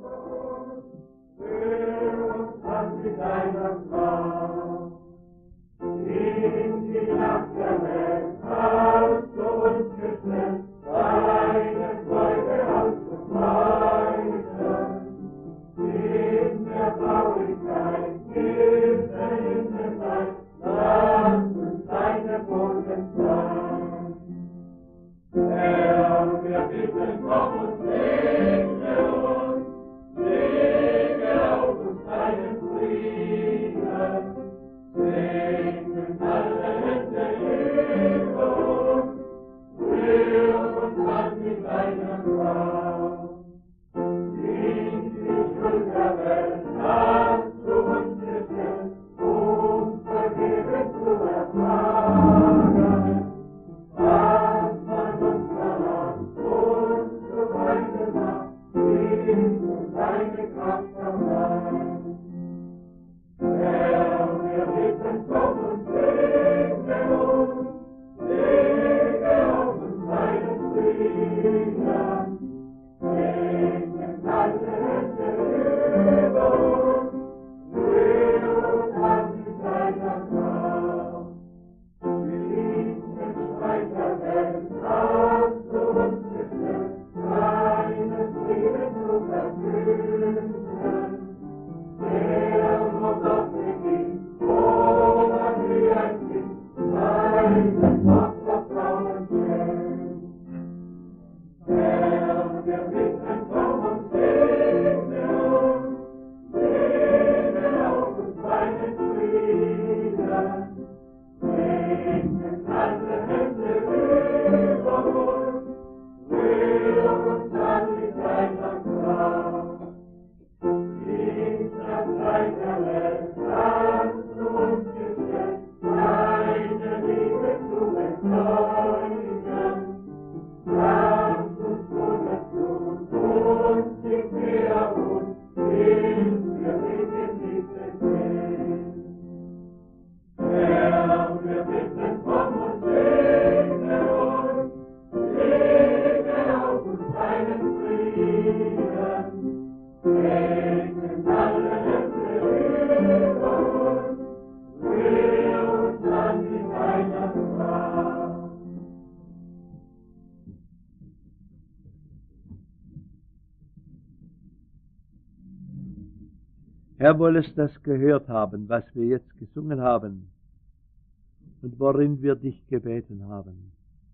Herr, wollest das gehört haben, was wir jetzt gesungen haben und worin wir dich gebeten haben.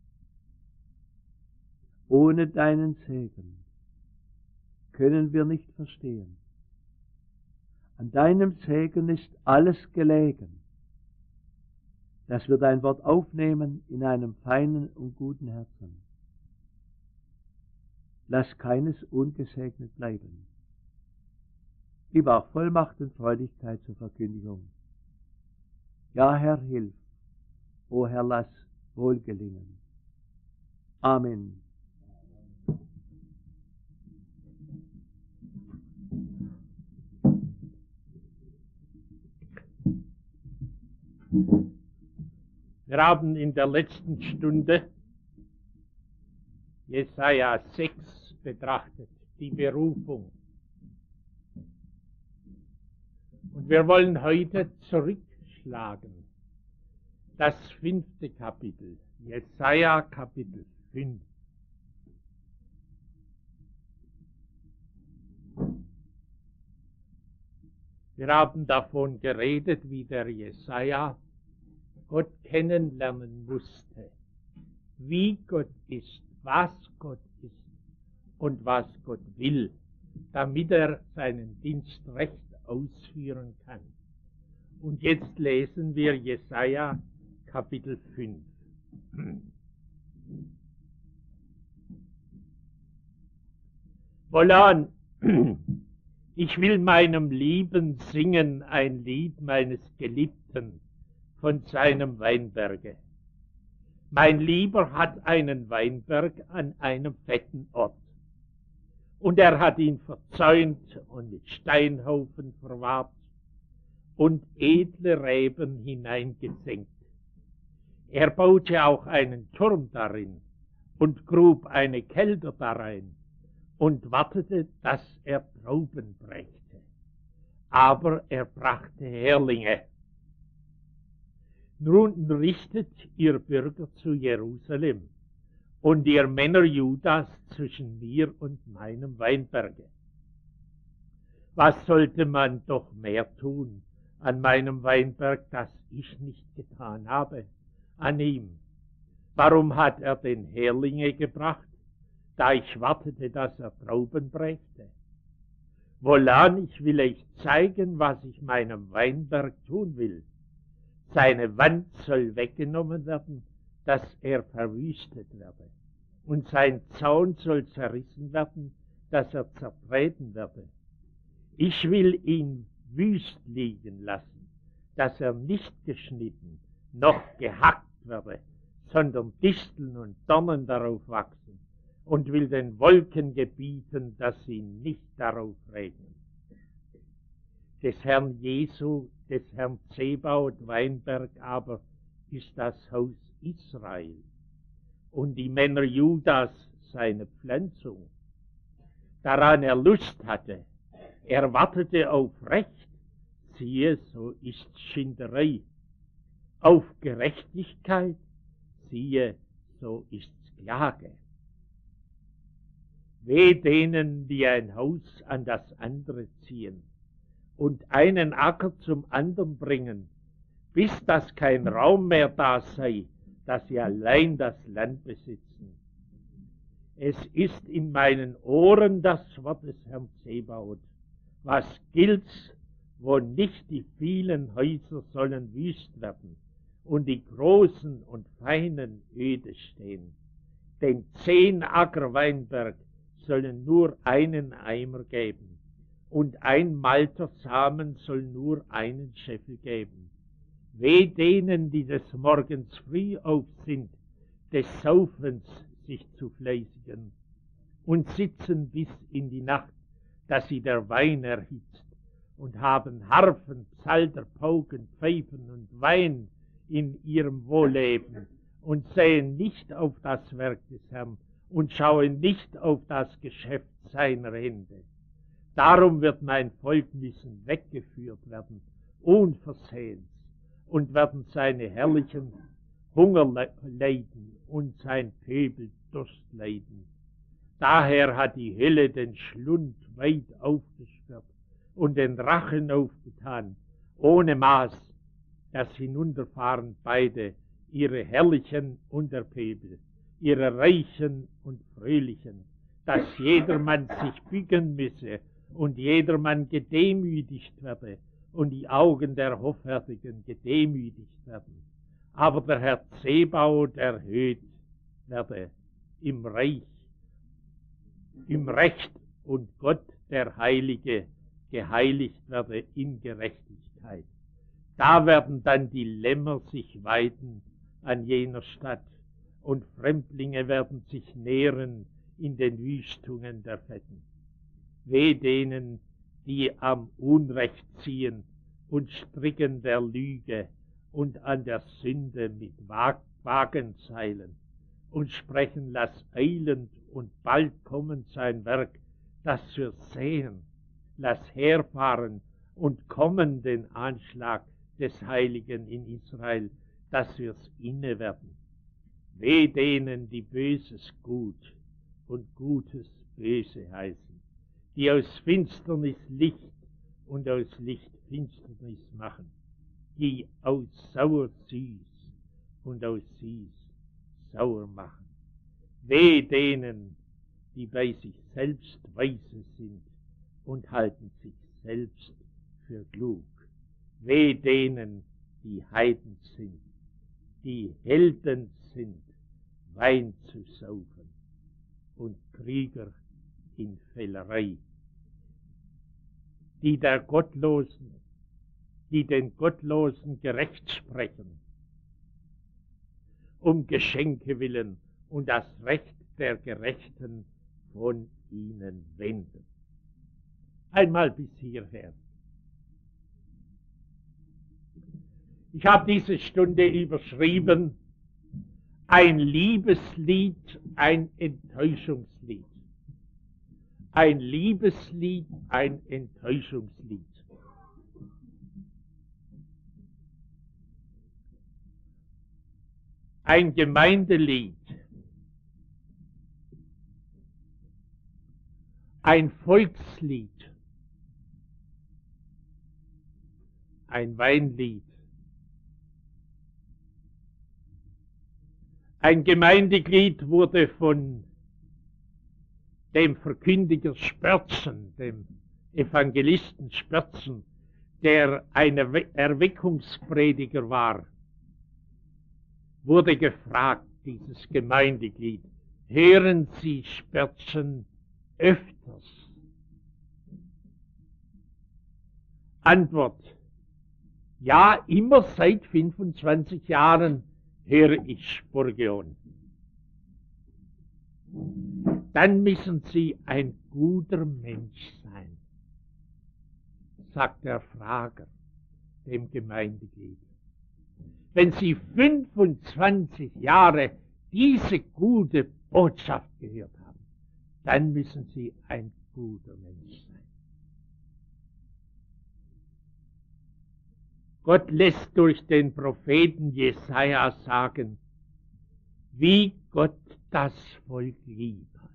Ohne deinen Segen können wir nicht verstehen. An deinem Segen ist alles gelegen, dass wir dein Wort aufnehmen in einem feinen und guten Herzen. Lass keines ungesegnet bleiben. Gib auch Vollmacht und Freudigkeit zur Verkündigung. Ja, Herr, hilf. O Herr, lass wohl gelingen. Amen. Wir haben in der letzten Stunde Jesaja 6 betrachtet, die Berufung. Und wir wollen heute zurückschlagen. Das 5. Kapitel, Jesaja Kapitel 5. Wir haben davon geredet, wie der Jesaja Gott kennenlernen musste, wie Gott ist, was Gott ist und was Gott will, damit er seinen Dienst recht ausführen kann. Und jetzt lesen wir Jesaja Kapitel 5. Wohlan, ich will meinem Lieben singen ein Lied meines Geliebten von seinem Weinberge. Mein Lieber hat einen Weinberg an einem fetten Ort. Und er hat ihn verzäunt und mit Steinhaufen verwahrt und edle Reben hineingesenkt. Er baute auch einen Turm darin und grub eine Kelter darein und wartete, dass er Trauben brächte. Aber er brachte Herlinge. Nun richtet ihr Bürger zu Jerusalem und ihr Männer Judas zwischen mir und meinem Weinberge. Was sollte man doch mehr tun an meinem Weinberg, das ich nicht getan habe, an ihm? Warum hat er denn Herlinge gebracht, da ich wartete, dass er Trauben brächte? Wohlan, ich will euch zeigen, was ich meinem Weinberg tun will. Seine Wand soll weggenommen werden, dass er verwüstet werde. Und sein Zaun soll zerrissen werden, dass er zertreten werde. Ich will ihn wüst liegen lassen, dass er nicht geschnitten, noch gehackt werde, sondern Disteln und Dornen darauf wachsen, und will den Wolken gebieten, dass sie nicht darauf regnen. Des Herrn Jesu, des Herrn Zebaoth Weinberg aber ist das Haus Israel und die Männer Judas seine Pflanzung. Daran er Lust hatte, er wartete auf Recht, siehe, so ist's Schinderei. Auf Gerechtigkeit, siehe, so ist's Klage. Weh denen, die ein Haus an das andere ziehen und einen Acker zum anderen bringen, bis dass kein Raum mehr da sei, dass sie allein das Land besitzen. Es ist in meinen Ohren das Wort des Herrn Zebaoth. Was gilt's, wo nicht die vielen Häuser sollen wüst werden und die großen und feinen öde stehen? Den 10 Acker Weinberg sollen nur einen Eimer geben, und ein Malter Samen soll nur einen Scheffel geben. Weh denen, die des Morgens früh auf sind, des Saufens sich zu fleißigen, und sitzen bis in die Nacht, dass sie der Wein erhitzt, und haben Harfen, Psalter, Pauken, Pfeifen und Wein in ihrem Wohlleben, und sehen nicht auf das Werk des Herrn, und schauen nicht auf das Geschäft seiner Hände. Darum wird mein Volk müssen weggeführt werden, unversehens, und werden seine Herrlichen Hunger leiden und sein Pöbel Durst leiden. Daher hat die Hölle den Schlund weit aufgesperrt und den Rachen aufgetan, ohne Maß, dass hinunterfahren beide, ihre Herrlichen und der Pöbel, ihre Reichen und Fröhlichen, dass jedermann sich bücken müsse und jedermann gedemütigt werde und die Augen der Hoffärtigen gedemütigt werden. Aber der Herr Zebaoth erhöht werde im Reich, im Recht, und Gott, der Heilige, geheiligt werde in Gerechtigkeit. Da werden dann die Lämmer sich weiden an jener Stadt, und Fremdlinge werden sich nähren in den Wüstungen der Fetten. Weh denen, die am Unrecht ziehen und stricken der Lüge und an der Sünde mit Wagenseilen und sprechen, lass eilend und bald kommen sein Werk, das wir sehen, lass herfahren und kommen den Anschlag des Heiligen in Israel, dass wir's inne werden. Weh denen, die Böses gut und Gutes böse heißen, die aus Finsternis Licht und aus Licht Finsternis machen, die aus sauer süß und aus süß sauer machen. Weh denen, die bei sich selbst weise sind und halten sich selbst für klug. Weh denen, die Heiden sind, die Helden sind, Wein zu saufen und Krieger in Fällerei, die den Gottlosen gerecht sprechen, um Geschenke willen und das Recht der Gerechten von ihnen wenden. Einmal bis hierher. Ich habe diese Stunde überschrieben: ein Liebeslied, ein Enttäuschungslied. ein Liebeslied, ein Enttäuschungslied. Ein Gemeindelied, ein Volkslied, ein Weinlied, ein Gemeindeglied wurde von dem Verkündiger Spörzen, dem Evangelisten Spörzen, der ein Erweckungsprediger war, wurde gefragt, dieses Gemeindeglied, hören Sie Spörzen öfters? Antwort, ja, immer seit 25 Jahren höre ich Spurgeon. Dann müssen Sie ein guter Mensch sein, sagt der Frager dem Gemeindeglied. Wenn Sie 25 Jahre diese gute Botschaft gehört haben, dann müssen Sie ein guter Mensch sein. Gott lässt durch den Propheten Jesaja sagen, wie Gott das Volk lieb hat,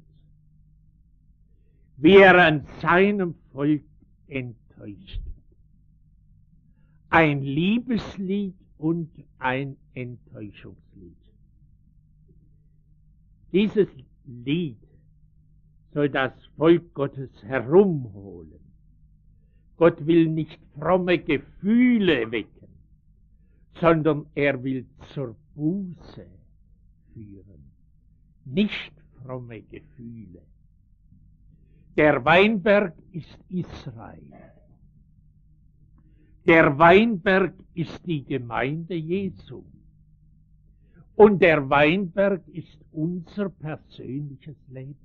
wie er an seinem Volk enttäuscht wird. Ein Liebeslied und ein Enttäuschungslied. Dieses Lied soll das Volk Gottes herumholen. Gott will nicht fromme Gefühle wecken, sondern er will zur Buße führen. Nicht fromme Gefühle. Der Weinberg ist Israel. Der Weinberg ist die Gemeinde Jesu. Und der Weinberg ist unser persönliches Leben.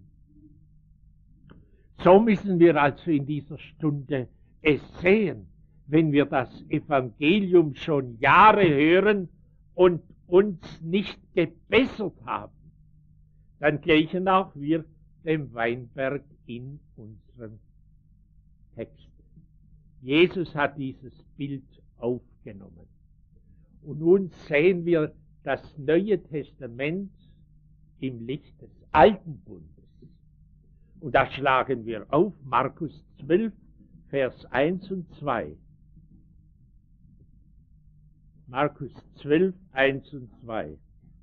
So müssen wir also in dieser Stunde es sehen, wenn wir das Evangelium schon Jahre hören und uns nicht gebessert haben, dann gleichen auch wir dem Weinberg in unserem Text. Jesus hat dieses Bild aufgenommen. Und nun sehen wir das Neue Testament im Licht des Alten Bundes. Und da schlagen wir auf Markus 12, Vers 1 und 2. Markus 12, 1 und 2.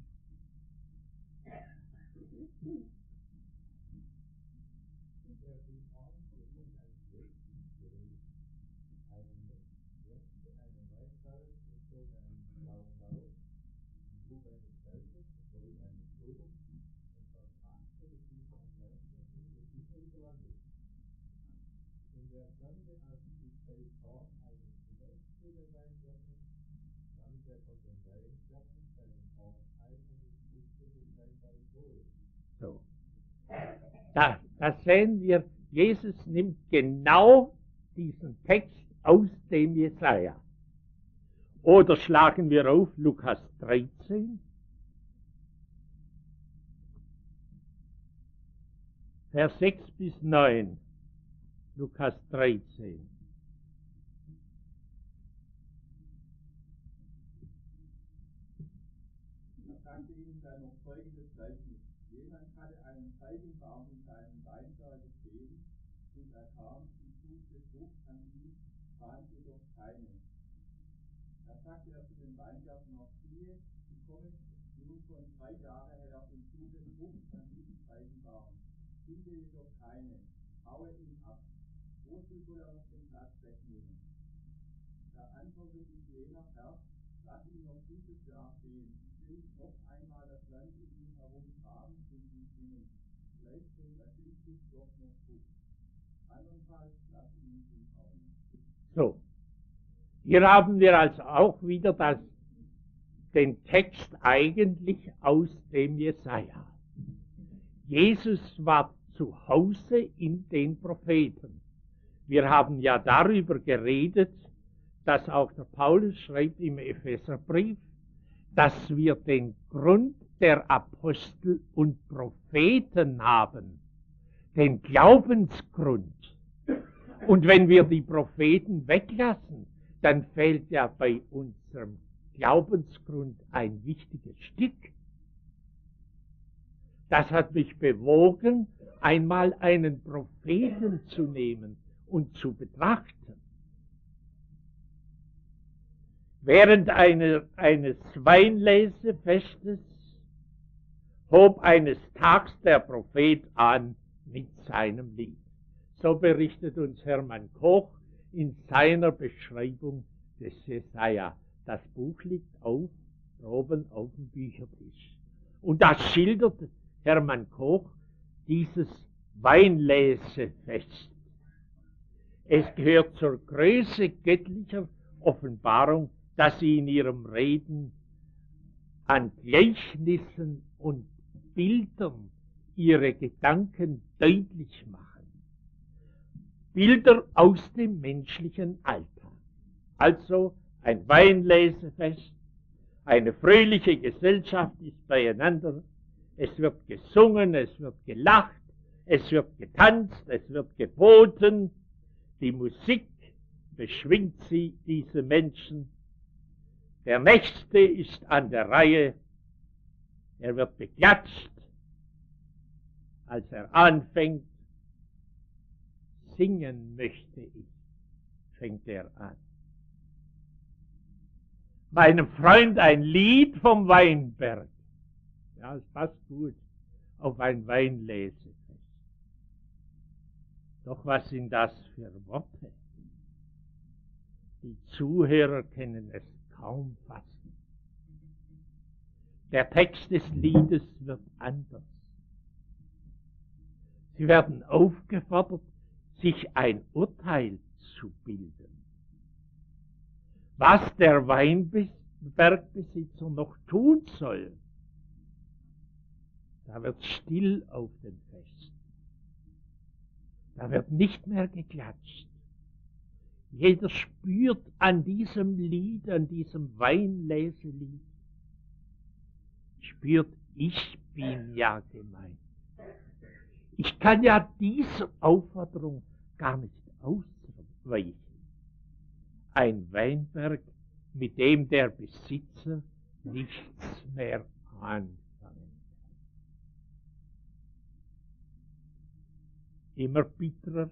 So. Da sehen wir, Jesus nimmt genau diesen Text aus dem Jesaja. Oder schlagen wir auf Lukas 13, Vers 6 bis 9. Lukas 13. Er sagte ihnen dann noch folgendes Gleichnis. Jemand hatte einen Feigenbaum in seinem Weinberg gesehen, und er kam und suchte Frucht an ihm, fand jedoch keine. Da sagte er zu dem Weingärtner, siehe, ich komme nun schon 3 Jahre her und suche Frucht an diesem Feigenbaum, finde jedoch keine, haue ihn ab. Wozu soll er noch den Platz wegnehmen? Da antwortete jener Herr, lass ihn noch dieses Jahr stehen. Ich will noch einmal das Land um ihn herum graben und ihn düngen. Vielleicht bringt er künftig doch noch Frucht. Andernfalls lass ihn umhauen. So, hier haben wir also auch wieder den Text eigentlich aus dem Jesaja. Jesus war zu Hause in den Propheten. Wir haben ja darüber geredet, dass auch der Paulus schreibt im Epheserbrief, dass wir den Grund der Apostel und Propheten haben, den Glaubensgrund. Und wenn wir die Propheten weglassen, dann fehlt ja bei unserem Glaubensgrund ein wichtiges Stück. Das hat mich bewogen, einmal einen Propheten zu nehmen und zu betrachten. Während eines Weinlesefestes hob eines Tags der Prophet an mit seinem Lied. So berichtet uns Hermann Koch in seiner Beschreibung des Jesaja. Das Buch liegt oben auf dem Büchertisch. Und da schildert Hermann Koch dieses Weinlesefest. Es gehört zur Größe göttlicher Offenbarung, dass sie in ihrem Reden an Gleichnissen und Bildern ihre Gedanken deutlich machen. Bilder aus dem menschlichen Alltag. Also ein Weinlesefest, eine fröhliche Gesellschaft ist beieinander, es wird gesungen, es wird gelacht, es wird getanzt, es wird geboten, die Musik beschwingt diese Menschen. Der Nächste ist an der Reihe, er wird beklatscht, als er anfängt. Singen möchte ich, fängt er an. Meinem Freund ein Lied vom Weinberg. Ja, es passt gut auf ein Weinlesefest. Doch was sind das für Worte? Die Zuhörer können es kaum fassen. Der Text des Liedes wird anders. Sie werden aufgefordert, sich ein Urteil zu bilden. Was der Weinbergbesitzer noch tun soll, da wird still auf dem Fest. Da wird nicht mehr geklatscht. Jeder spürt an diesem Lied, an diesem Weinleselied, spürt, ich bin ja gemeint. Ich kann ja dieser Aufforderung gar nicht ausweichen. Ein Weinberg, mit dem der Besitzer nichts mehr anfangen kann. Immer bitterer,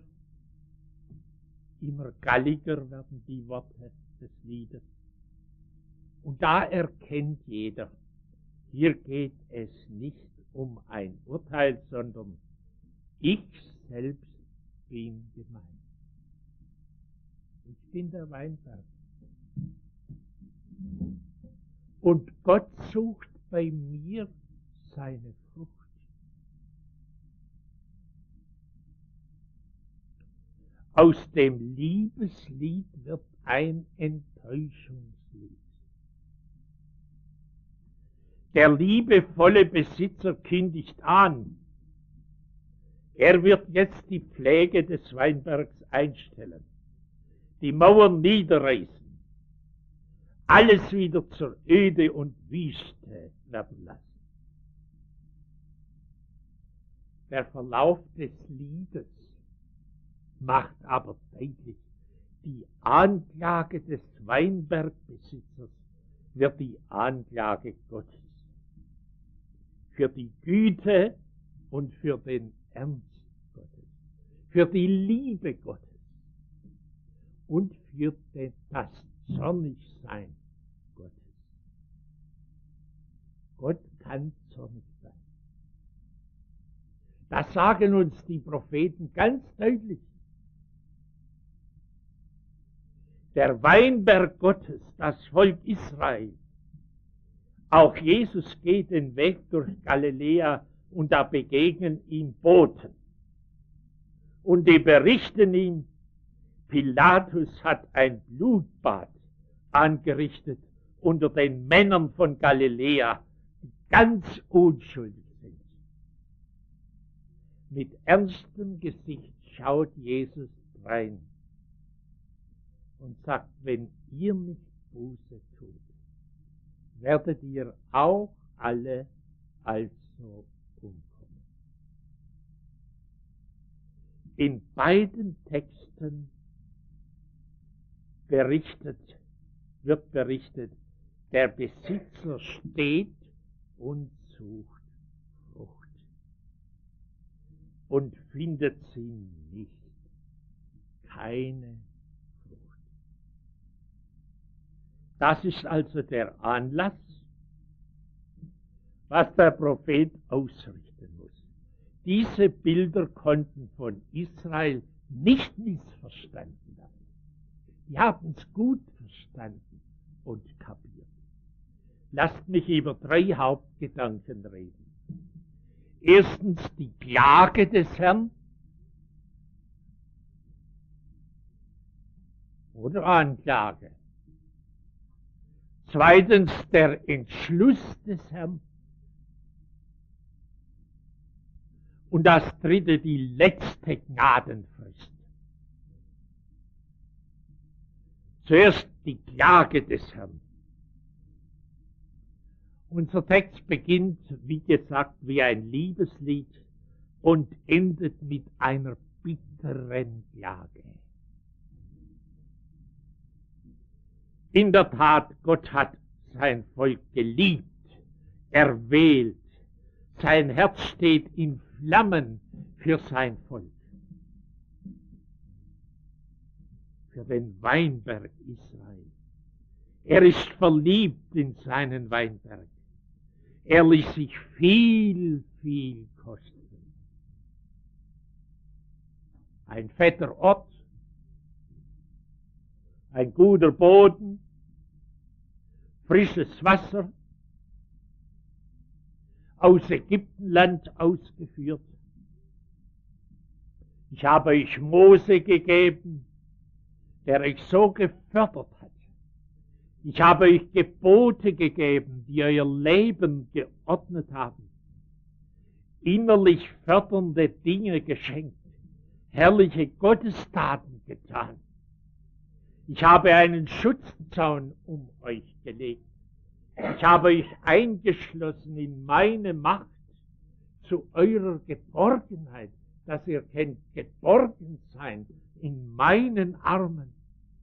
immer galliger werden die Worte des Liedes. Und da erkennt jeder, hier geht es nicht um ein Urteil, sondern ich selbst bin gemeint. Ich bin der Weinberg. Und Gott sucht bei mir seine Frucht. Aus dem Liebeslied wird ein Enttäuschungslied. Der liebevolle Besitzer kündigt an, er wird jetzt die Pflege des Weinbergs einstellen, die Mauern niederreißen, alles wieder zur Öde und Wüste werden lassen. Der Verlauf des Liedes macht aber deutlich, die Anklage des Weinbergbesitzers wird die Anklage Gottes. Für die Güte und für den Ernst Gottes, für die Liebe Gottes und für das Zornigsein Gottes. Gott kann zornig sein. Das sagen uns die Propheten ganz deutlich. Der Weinberg Gottes, das Volk Israel, auch Jesus geht den Weg durch Galiläa und da begegnen ihm Boten. Und die berichten ihm, Pilatus hat ein Blutbad angerichtet unter den Männern von Galiläa, die ganz unschuldig sind. Mit ernstem Gesicht schaut Jesus drein und sagt, wenn ihr nicht Buße tut, werdet ihr auch alle also umkommen. in beiden Texten wird berichtet, der Besitzer steht und sucht Frucht und findet sie nicht. Keine Frucht. Das ist also der Anlass, was der Prophet ausrichten muss. Diese Bilder konnten von Israel nicht missverstanden werden. Die haben es gut verstanden und kapiert. Lasst mich über 3 Hauptgedanken reden. Erstens die Klage des Herrn oder Anklage. Zweitens der Entschluss des Herrn. Und das dritte die letzte Gnadenfrist. Zuerst die Klage des Herrn. Unser Text beginnt, wie gesagt, wie ein Liebeslied und endet mit einer bitteren Klage. In der Tat, Gott hat sein Volk geliebt, erwählt. Sein Herz steht in Flammen für sein Volk. Für den Weinberg Israel. Er ist verliebt in seinen Weinberg. Er ließ sich viel, viel kosten. Ein fetter Ort, ein guter Boden, frisches Wasser, aus Ägyptenland ausgeführt. Ich habe euch Mose gegeben, der euch so gefördert hat. Ich habe euch Gebote gegeben, die euer Leben geordnet haben. Innerlich fördernde Dinge geschenkt, herrliche Gottestaten getan. Ich habe einen Schutzzaun um euch gelegt. Ich habe euch eingeschlossen in meine Macht zu eurer Geborgenheit, dass ihr könnt geborgen sein in meinen Armen.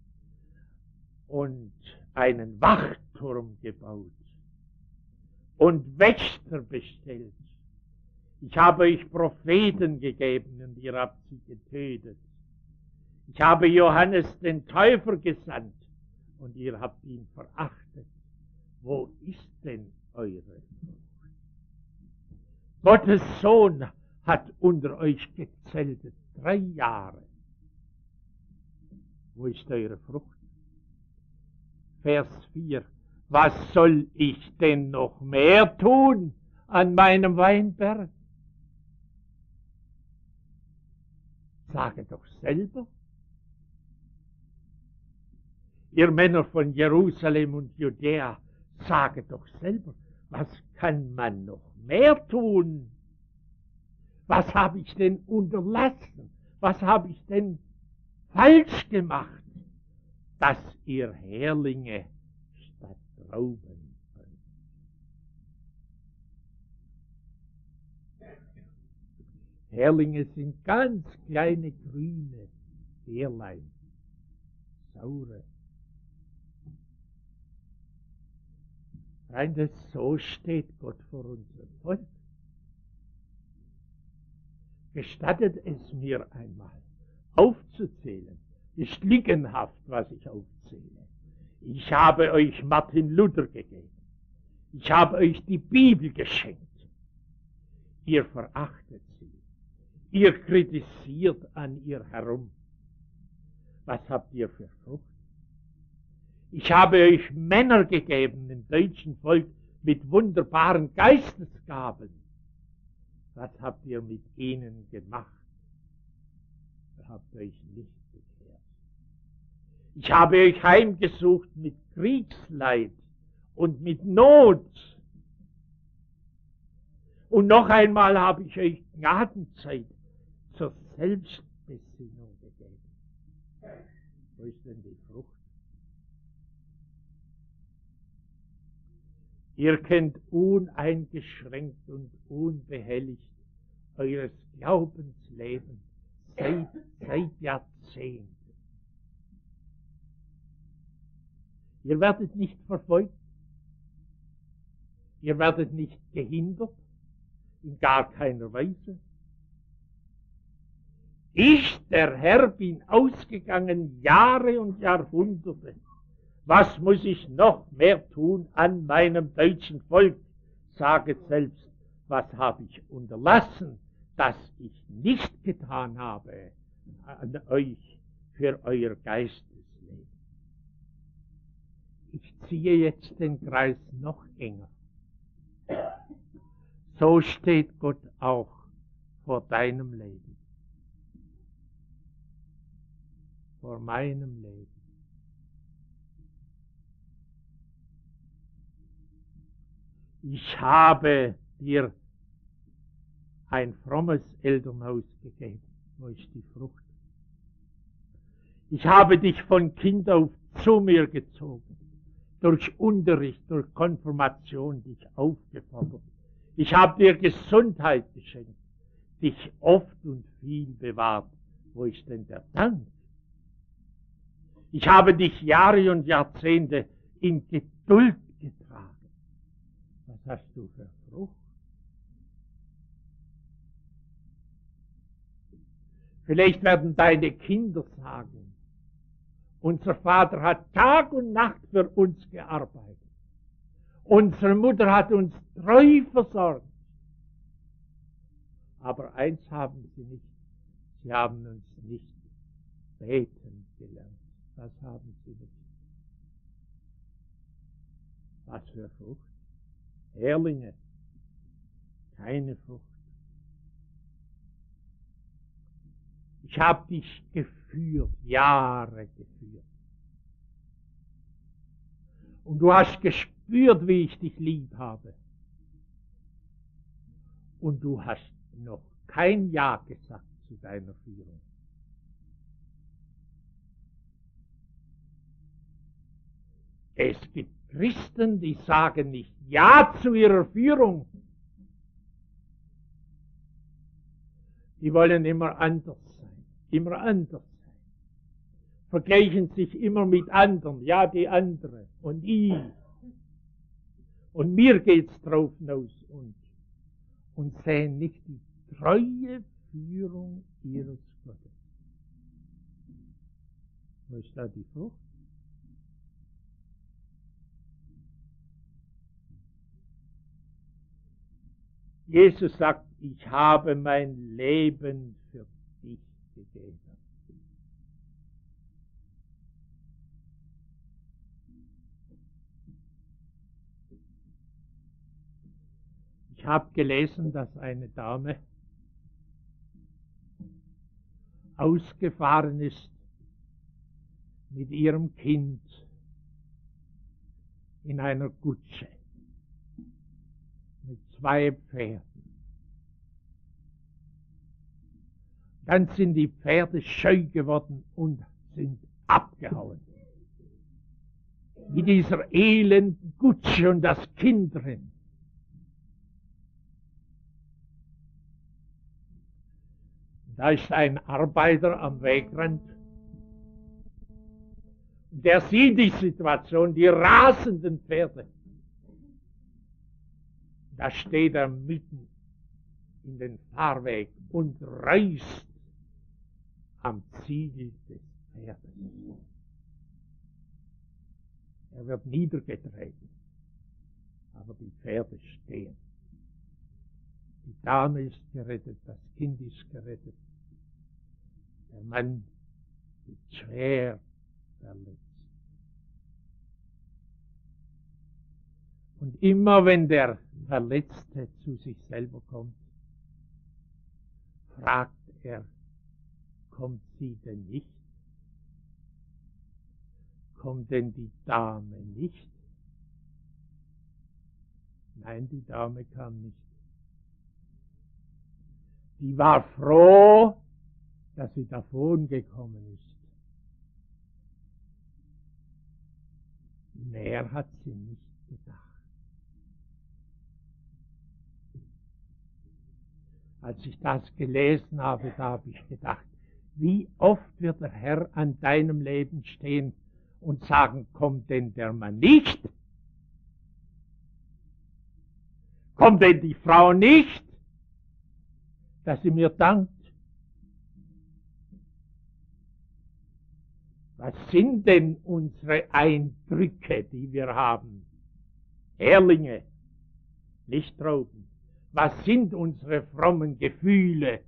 Und einen Wachturm gebaut und Wächter bestellt. Ich habe euch Propheten gegeben und ihr habt sie getötet. Ich habe Johannes den Täufer gesandt und ihr habt ihn verachtet. Wo ist denn eure Frucht? Gottes Sohn hat unter euch gezeltet 3 Jahre. Wo ist eure Frucht? Vers 4. Was soll ich denn noch mehr tun an meinem Weinberg? Sage doch selber. Ihr Männer von Jerusalem und Judäa, sage doch selber, was kann man noch mehr tun? Was habe ich denn unterlassen? Was habe ich denn falsch gemacht, dass ihr Herrlinge statt Trauben bringt? Herrlinge sind ganz kleine grüne Beerlein, saure. Freunde, so steht Gott vor unserem Volk. Gestattet es mir einmal aufzuzählen. Ist lückenhaft, was ich aufzähle. Ich habe euch Martin Luther gegeben. Ich habe euch die Bibel geschenkt. Ihr verachtet sie. Ihr kritisiert an ihr herum. Was habt ihr für Frucht? Ich habe euch Männer gegeben im deutschen Volk mit wunderbaren Geistesgaben. Was habt ihr mit ihnen gemacht? Ihr habt euch nicht bekehrt. Ich habe euch heimgesucht mit Kriegsleid und mit Not. Und noch einmal habe ich euch Gnadenzeit zur Selbstbesinnung gegeben. Wo ist denn die Frucht? Ihr könnt uneingeschränkt und unbehelligt eures Glaubens leben, seit Jahrzehnten. Ihr werdet nicht verfolgt, ihr werdet nicht gehindert, in gar keiner Weise. Ich, der Herr, bin ausgegangen Jahre und Jahrhunderte. Was muss ich noch mehr tun an meinem deutschen Volk? Saget selbst, was habe ich unterlassen, dass ich nicht getan habe an euch für euer Geistesleben. Ich ziehe jetzt den Kreis noch enger. So steht Gott auch vor deinem Leben, vor meinem Leben. Ich habe dir ein frommes Elternhaus gegeben. Wo ist die Frucht? Ich habe dich von Kind auf zu mir gezogen, durch Unterricht, durch Konfirmation dich aufgefordert. Ich habe dir Gesundheit geschenkt, dich oft und viel bewahrt. Wo ist denn der Dank? Ich habe dich Jahre und Jahrzehnte in Geduld getragen. Was hast du für Frucht? Vielleicht werden deine Kinder sagen, unser Vater hat Tag und Nacht für uns gearbeitet. Unsere Mutter hat uns treu versorgt. Aber eins haben sie nicht. Sie haben uns nicht beten gelernt. Das haben sie nicht. Was für Frucht? Erlinge. Keine Frucht. Ich habe dich geführt, Jahre geführt. Und du hast gespürt, wie ich dich lieb habe. Und du hast noch kein Ja gesagt zu deiner Führung. Es gibt Christen, die sagen nicht Ja zu ihrer Führung. Die wollen immer anders sein, immer anders sein. Vergleichen sich immer mit anderen, ja die andere und ich. Und mir geht's drauf hinaus und sehen nicht die treue Führung ihres Gottes. Wo ist da die Frucht? Jesus sagt, ich habe mein Leben für dich gegeben. Ich habe gelesen, dass eine Dame ausgefahren ist mit ihrem Kind in einer Kutsche mit 2 Pferden. Dann sind die Pferde scheu geworden und sind abgehauen. Mit dieser elenden Kutsche und das Kind drin. Da ist ein Arbeiter am Wegrand. Der sieht die Situation, die rasenden Pferde. Da steht er mitten in den Fahrweg und reißt am Ziegel des Pferdes. Er wird niedergetreten, aber die Pferde stehen. Die Dame ist gerettet, das Kind ist gerettet. Der Mann ist schwer verletzt. Und immer wenn der Verletzte zu sich selber kommt, fragt er, kommt sie denn nicht? Kommt denn die Dame nicht? Nein, die Dame kam nicht. Die war froh, dass sie davon gekommen ist. Mehr hat sie nicht gedacht. Als ich das gelesen habe, da habe ich gedacht, Wie oft wird der Herr an deinem Leben stehen und sagen, kommt denn der Mann nicht? Kommt denn die Frau nicht, dass sie mir dankt? Was sind denn unsere Eindrücke, die wir haben? Herrlinge, nicht Trauben. Was sind unsere frommen Gefühle?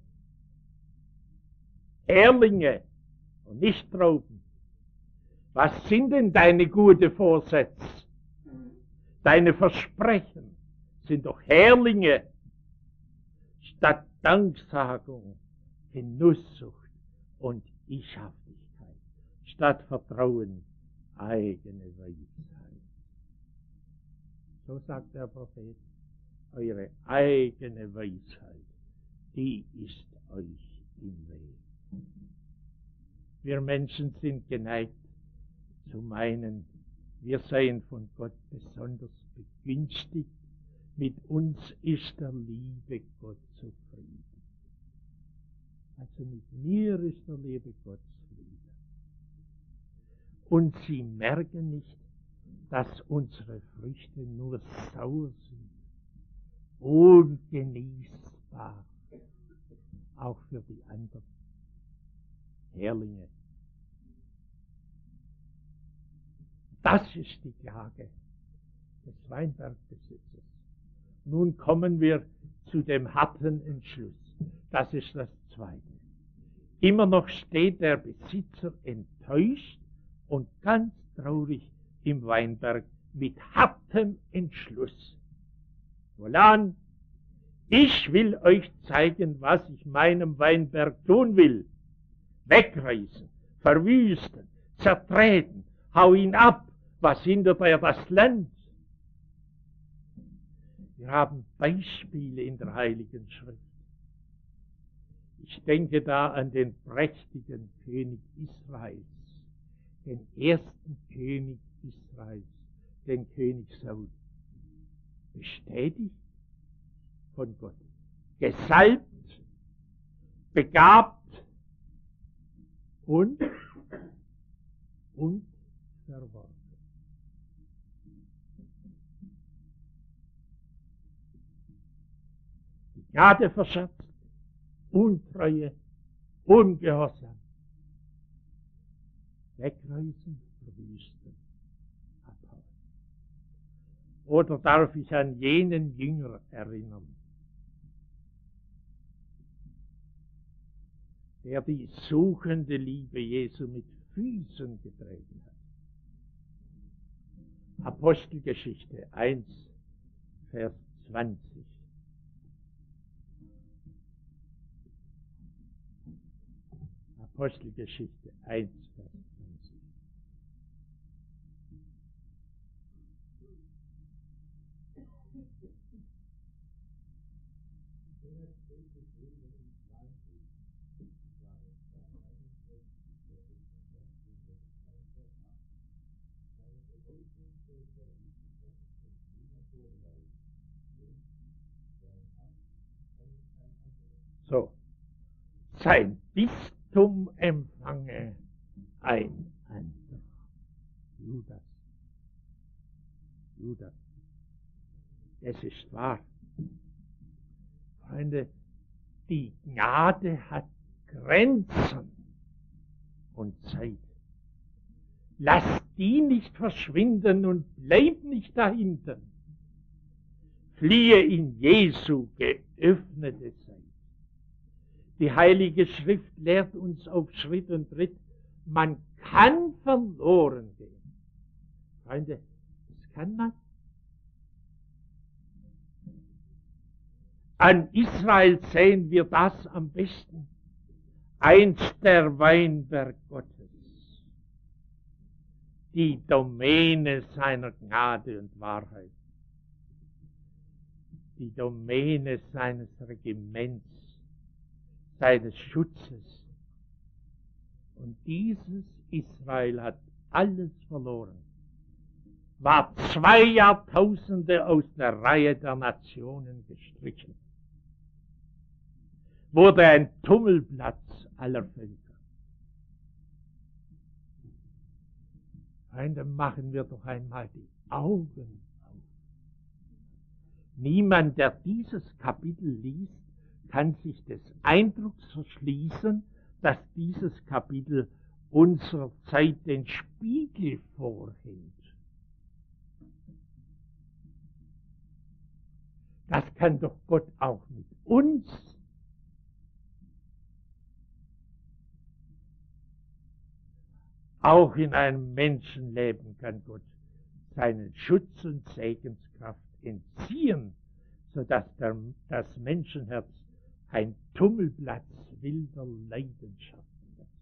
Herrlinge und nicht Trauben. Was sind denn deine guten Vorsätze? Deine Versprechen sind doch Herrlinge. Statt Danksagung, Genusssucht und Ichhaftigkeit. Statt Vertrauen, eigene Weisheit. So sagt der Prophet, eure eigene Weisheit, die ist euch im Weg. Wir Menschen sind geneigt zu meinen, wir seien von Gott besonders begünstigt, mit uns ist der liebe Gott zufrieden. Also mit mir ist der liebe Gott zufrieden. Und sie merken nicht, dass unsere Früchte nur sauer sind, ungenießbar, auch für die anderen Herrlinge. Das ist die Klage des Weinbergbesitzers. Nun kommen wir zu dem harten Entschluss. Das ist das Zweite. Immer noch steht der Besitzer enttäuscht und ganz traurig im Weinberg mit hartem Entschluss. Wohlan, ich will euch zeigen, was ich meinem Weinberg tun will. Wegreißen, verwüsten, zertreten, hau ihn ab, was hindert er das Land? Wir haben Beispiele in der Heiligen Schrift. Ich denke da an den prächtigen König Israels, den ersten König Israels, den König Saul. Bestätigt von Gott, gesalbt, begabt und verworfen. Die Gnade verschatzt, Untreue, Ungehorsam. Wegreißen, verwüsten, abhauen. Oder darf ich an jenen Jünger erinnern, der die suchende Liebe Jesu mit Füßen getreten hat. Apostelgeschichte 1, Vers 20. Apostelgeschichte 1, Vers 20. So, sein Bistum empfange ein anderer. Judas. Es ist wahr. Freunde, die Gnade hat Grenzen und Zeit. Lass die nicht verschwinden und bleib nicht dahinten. Fliehe in Jesu geöffnete Zeit. Die Heilige Schrift lehrt uns auf Schritt und Tritt, man kann verloren gehen. Freunde, das kann man. An Israel sehen wir das am besten. Einst der Weinberg Gottes. Die Domäne seiner Gnade und Wahrheit. Die Domäne seines Regiments, seines Schutzes. Und dieses Israel hat alles verloren. War 2 Jahrtausende aus der Reihe der Nationen gestrichen. Wurde ein Tummelplatz aller Völker. Freunde, machen wir doch einmal die Augen auf. Niemand, der dieses Kapitel liest, kann sich des Eindrucks verschließen, dass dieses Kapitel unserer Zeit den Spiegel vorhält. Das kann doch Gott auch mit uns. Auch in einem Menschenleben kann Gott seinen Schutz und Segenskraft entziehen, sodass das Menschenherz ein Tummelplatz wilder Leidenschaften wird.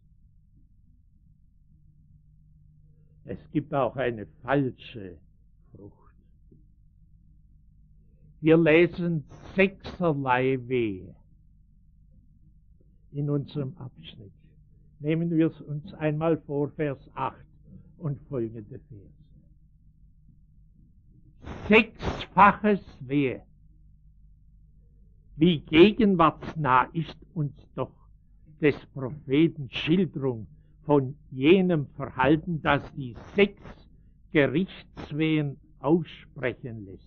Es gibt auch eine falsche Frucht. Wir lesen 6erlei Wehe in unserem Abschnitt. Nehmen wir es uns einmal vor, Vers 8 und folgende Verse. 6-faches Wehe. Wie gegenwartsnah ist uns doch des Propheten Schilderung von jenem Verhalten, das die 6 Gerichtswehen aussprechen lässt.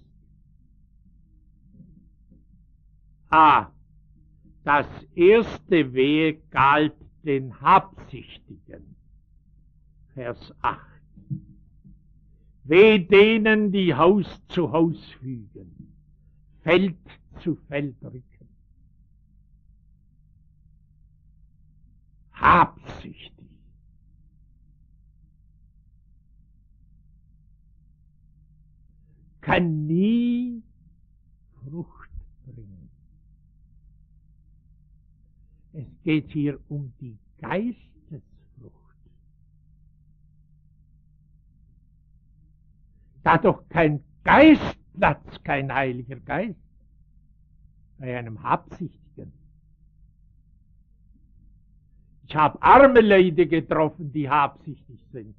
A. Das erste Wehe galt den Habsüchtigen. Vers 8. Weh denen, die Haus zu Haus fügen, Feld zu Feld rücken. Habsüchtig. Kann nie Frucht bringen. Es geht hier um die Geistesfrucht. Da doch kein Geist Platz, kein Heiliger Geist bei einem Habsüchtigen. Ich habe arme Leute getroffen, die habsüchtig sind.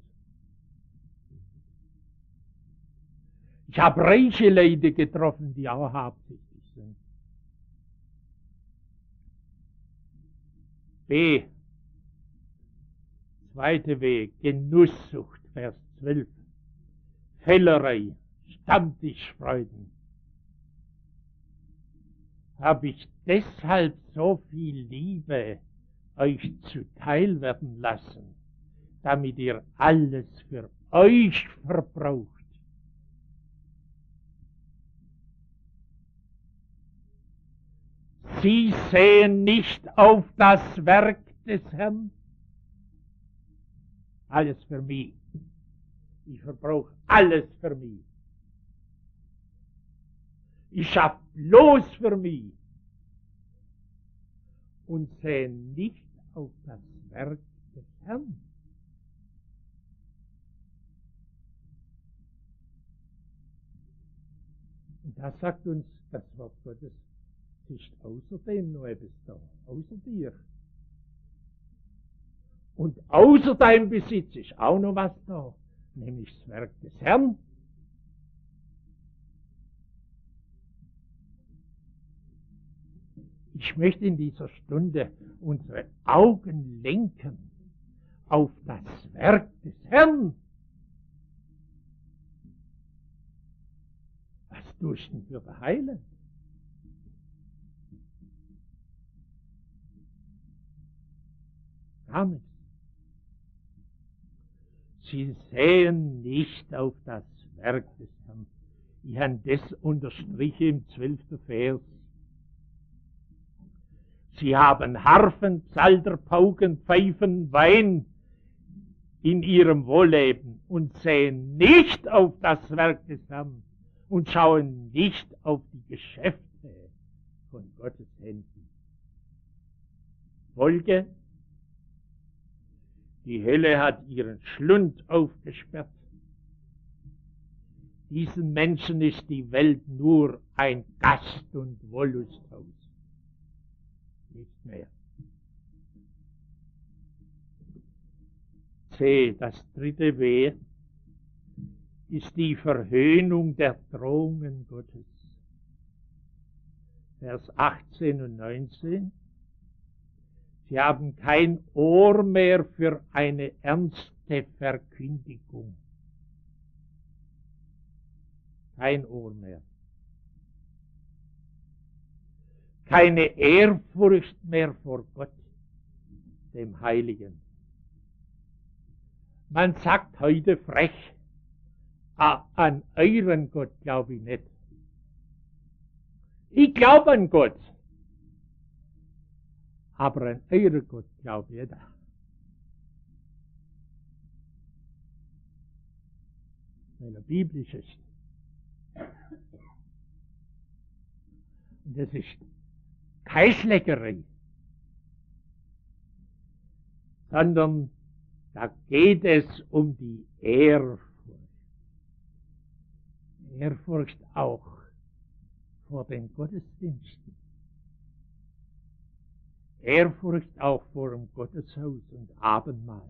Ich habe reiche Leute getroffen, die auch habsüchtig sind. B. Zweite W. Genusssucht, Vers 12. Völlerei, Stammtischfreuden. Habe ich deshalb so viel Liebe euch zuteil werden lassen, damit ihr alles für euch verbraucht. Sie sehen nicht auf das Werk des Herrn. Alles für mich. Ich verbrauche alles für mich. Ich schaffe bloß für mich. Und sehen nicht auf das Werk des Herrn. Und da sagt uns das Wort Gottes, es ist außerdem noch etwas da, außer dir. Und außer deinem Besitz ist auch noch was da, nämlich das Werk des Herrn. Ich möchte in dieser Stunde unsere Augen lenken auf das Werk des Herrn. Was tust du denn für das Heilen? Gar nichts. Sie sehen nicht auf das Werk des Herrn. Ich habe das unterstrichen im 12. Vers. Sie haben Harfen, Psalter, Pauken, Pfeifen, Wein in ihrem Wohlleben und sehen nicht auf das Werk des Herrn und schauen nicht auf die Geschäfte von Gottes Händen. Folge: Die Hölle hat ihren Schlund aufgesperrt. Diesen Menschen ist die Welt nur ein Gast- und Wollusthaus. Nicht mehr. C. Das dritte W ist die Verhöhnung der Drohungen Gottes. Vers 18 und 19. Sie haben kein Ohr mehr für eine ernste Verkündigung. kein Ohr mehr. Keine Ehrfurcht mehr vor Gott, dem Heiligen. Man sagt heute frech, an euren Gott glaube ich nicht. Ich glaube an Gott, aber an euren Gott glaube ich nicht. Weil er biblisch ist. Und das ist keine Schleckerei, sondern da geht es um die Ehrfurcht. Ehrfurcht auch vor den Gottesdiensten. Ehrfurcht auch vor dem Gotteshaus und Abendmahl.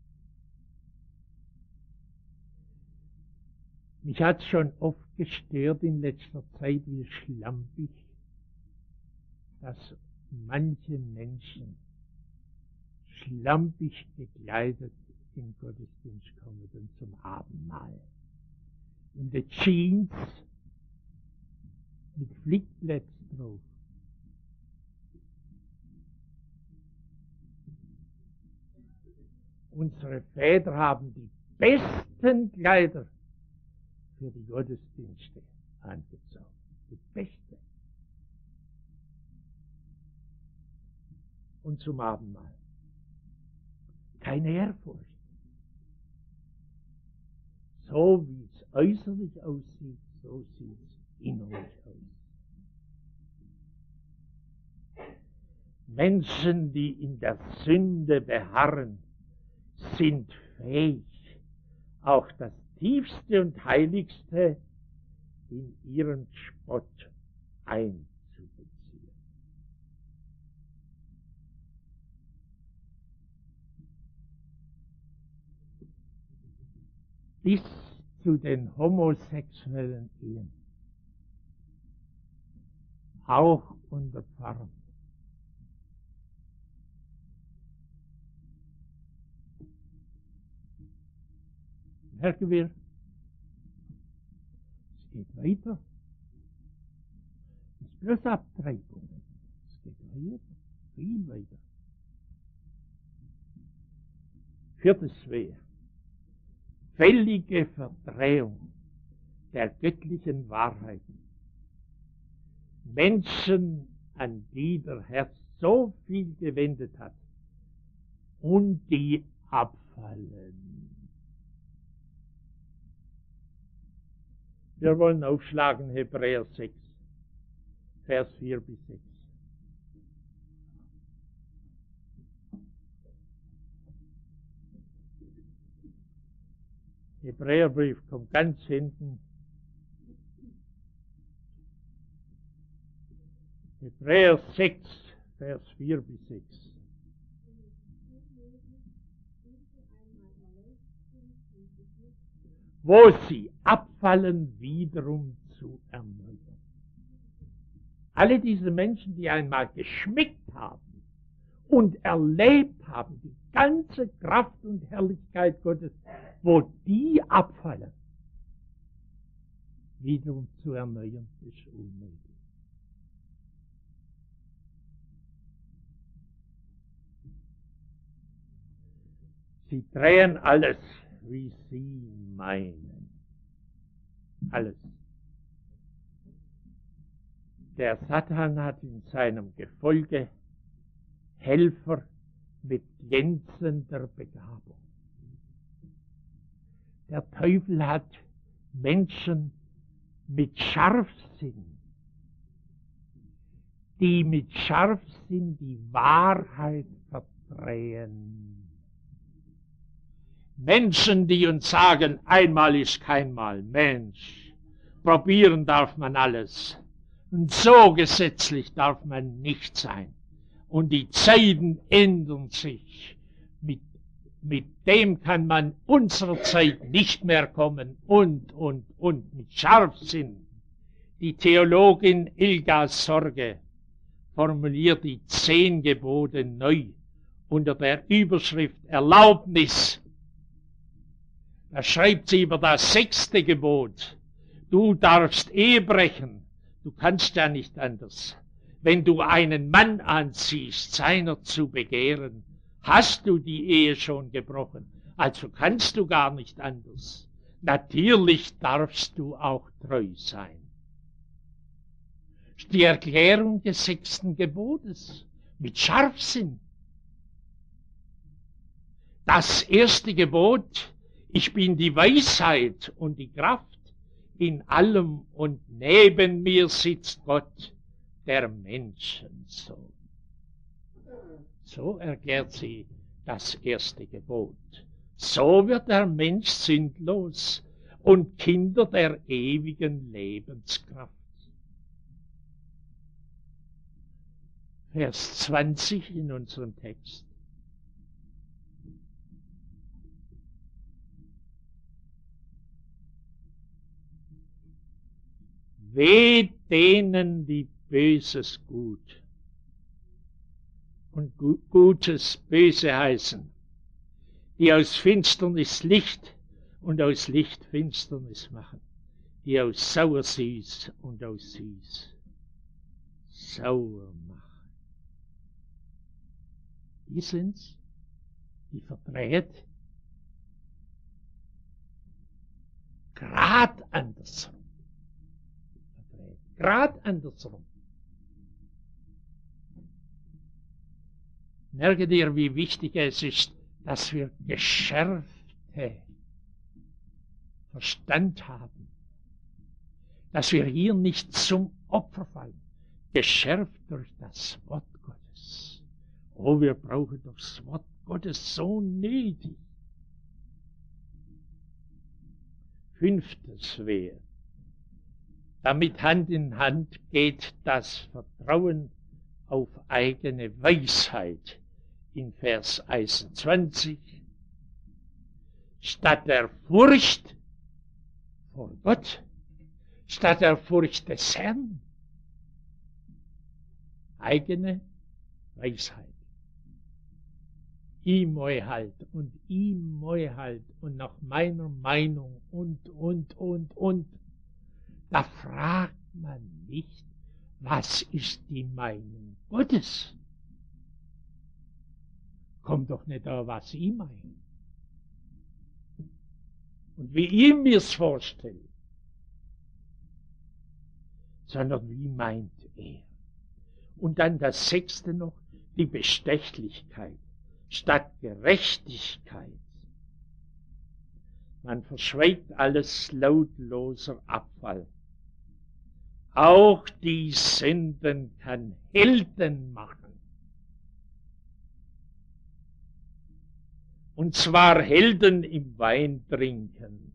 Mich hat schon oft gestört in letzter Zeit, wie schlampig, dass manche Menschen schlampig gekleidet in den Gottesdienst kommen und zum Abendmahl. In der Jeans mit Flickplätzen drauf. Unsere Väter haben die besten Kleider für die Gottesdienste angezogen. Die beste. Und zum Abendmahl. Keine Ehrfurcht. So wie es äußerlich aussieht, so sieht es innerlich aus. Menschen, die in der Sünde beharren, sind fähig, auch das Tiefste und Heiligste in ihren Spott einzubeziehen. Bis zu den homosexuellen Ehen, auch unter Pfarrern. Merken wir, es geht weiter. Es ist bloß Abtreibung. Es geht weiter, viel weiter. Viertes Wehe. Völlige Verdrehung der göttlichen Wahrheiten. Menschen, an die der Herr so viel gewendet hat und die abfallen. Wir wollen aufschlagen Hebräer 6, Vers 4 bis 6. Hebräerbrief kommt ganz hinten. Hebräer 6, Vers 4 bis 6. Wo sie abfallen, wiederum zu erneuern. Alle diese Menschen, die einmal geschmeckt haben und erlebt haben, die ganze Kraft und Herrlichkeit Gottes, wo die abfallen, wiederum zu erneuern, ist unmöglich. Sie drehen alles, wie sie meinen. Alles. Der Satan hat in seinem Gefolge Helfer mit glänzender Begabung. Der Teufel hat Menschen mit Scharfsinn, die mit Scharfsinn die Wahrheit verdrehen. Menschen, die uns sagen, einmal ist kein Mal. Mensch, probieren darf man alles. Und so gesetzlich darf man nicht sein. Und die Zeiten ändern sich. Mit dem kann man unserer Zeit nicht mehr kommen. Und mit Scharfsinn. Die Theologin Ilga Sorge formuliert die 10 Gebote neu unter der Überschrift Erlaubnis. Da schreibt sie über das 6. Gebot. Du darfst Ehe brechen. Du kannst ja nicht anders. Wenn du einen Mann anziehst, seiner zu begehren, hast du die Ehe schon gebrochen. Also kannst du gar nicht anders. Natürlich darfst du auch treu sein. Die Erklärung des 6. Gebotes mit Scharfsinn. Das 1. Gebot, ich bin die Weisheit und die Kraft in allem und neben mir sitzt Gott, der Menschensohn. So erklärt sie das 1. Gebot. So wird der Mensch sündlos und Kinder der ewigen Lebenskraft. Vers 20 in unserem Text. Weh denen, die Böses gut und Gutes böse heißen, die aus Finsternis Licht und aus Licht Finsternis machen, die aus sauer süß und aus süß sauer machen. Die sind's, die verdreht, grad andersrum. Grad andersrum. Merke dir, wie wichtig es ist, dass wir geschärfte Verstand haben. Dass wir hier nicht zum Opfer fallen. Geschärft durch das Wort Gottes. Oh, wir brauchen das Wort Gottes so nötig. 5. Wehe. Damit Hand in Hand geht das Vertrauen auf eigene Weisheit in Vers 21. Statt der Furcht vor Gott, statt der Furcht des Herrn, eigene Weisheit. Ihm halt und ihm halt und nach meiner Meinung und. Da fragt man nicht, was ist die Meinung Gottes? Kommt doch nicht da, was ich meine. Und wie ich mir's vorstelle, sondern wie meint er. Und dann das 6. noch, die Bestechlichkeit statt Gerechtigkeit. Man verschweigt alles lautloser Abfall. Auch die Sünden kann Helden machen. Und zwar Helden im Weintrinken.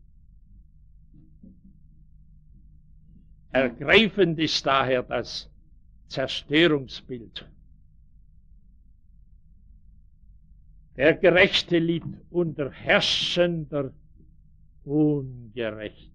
Ergreifend ist daher das Zerstörungsbild. Der Gerechte litt unter herrschender Ungerechtigkeit.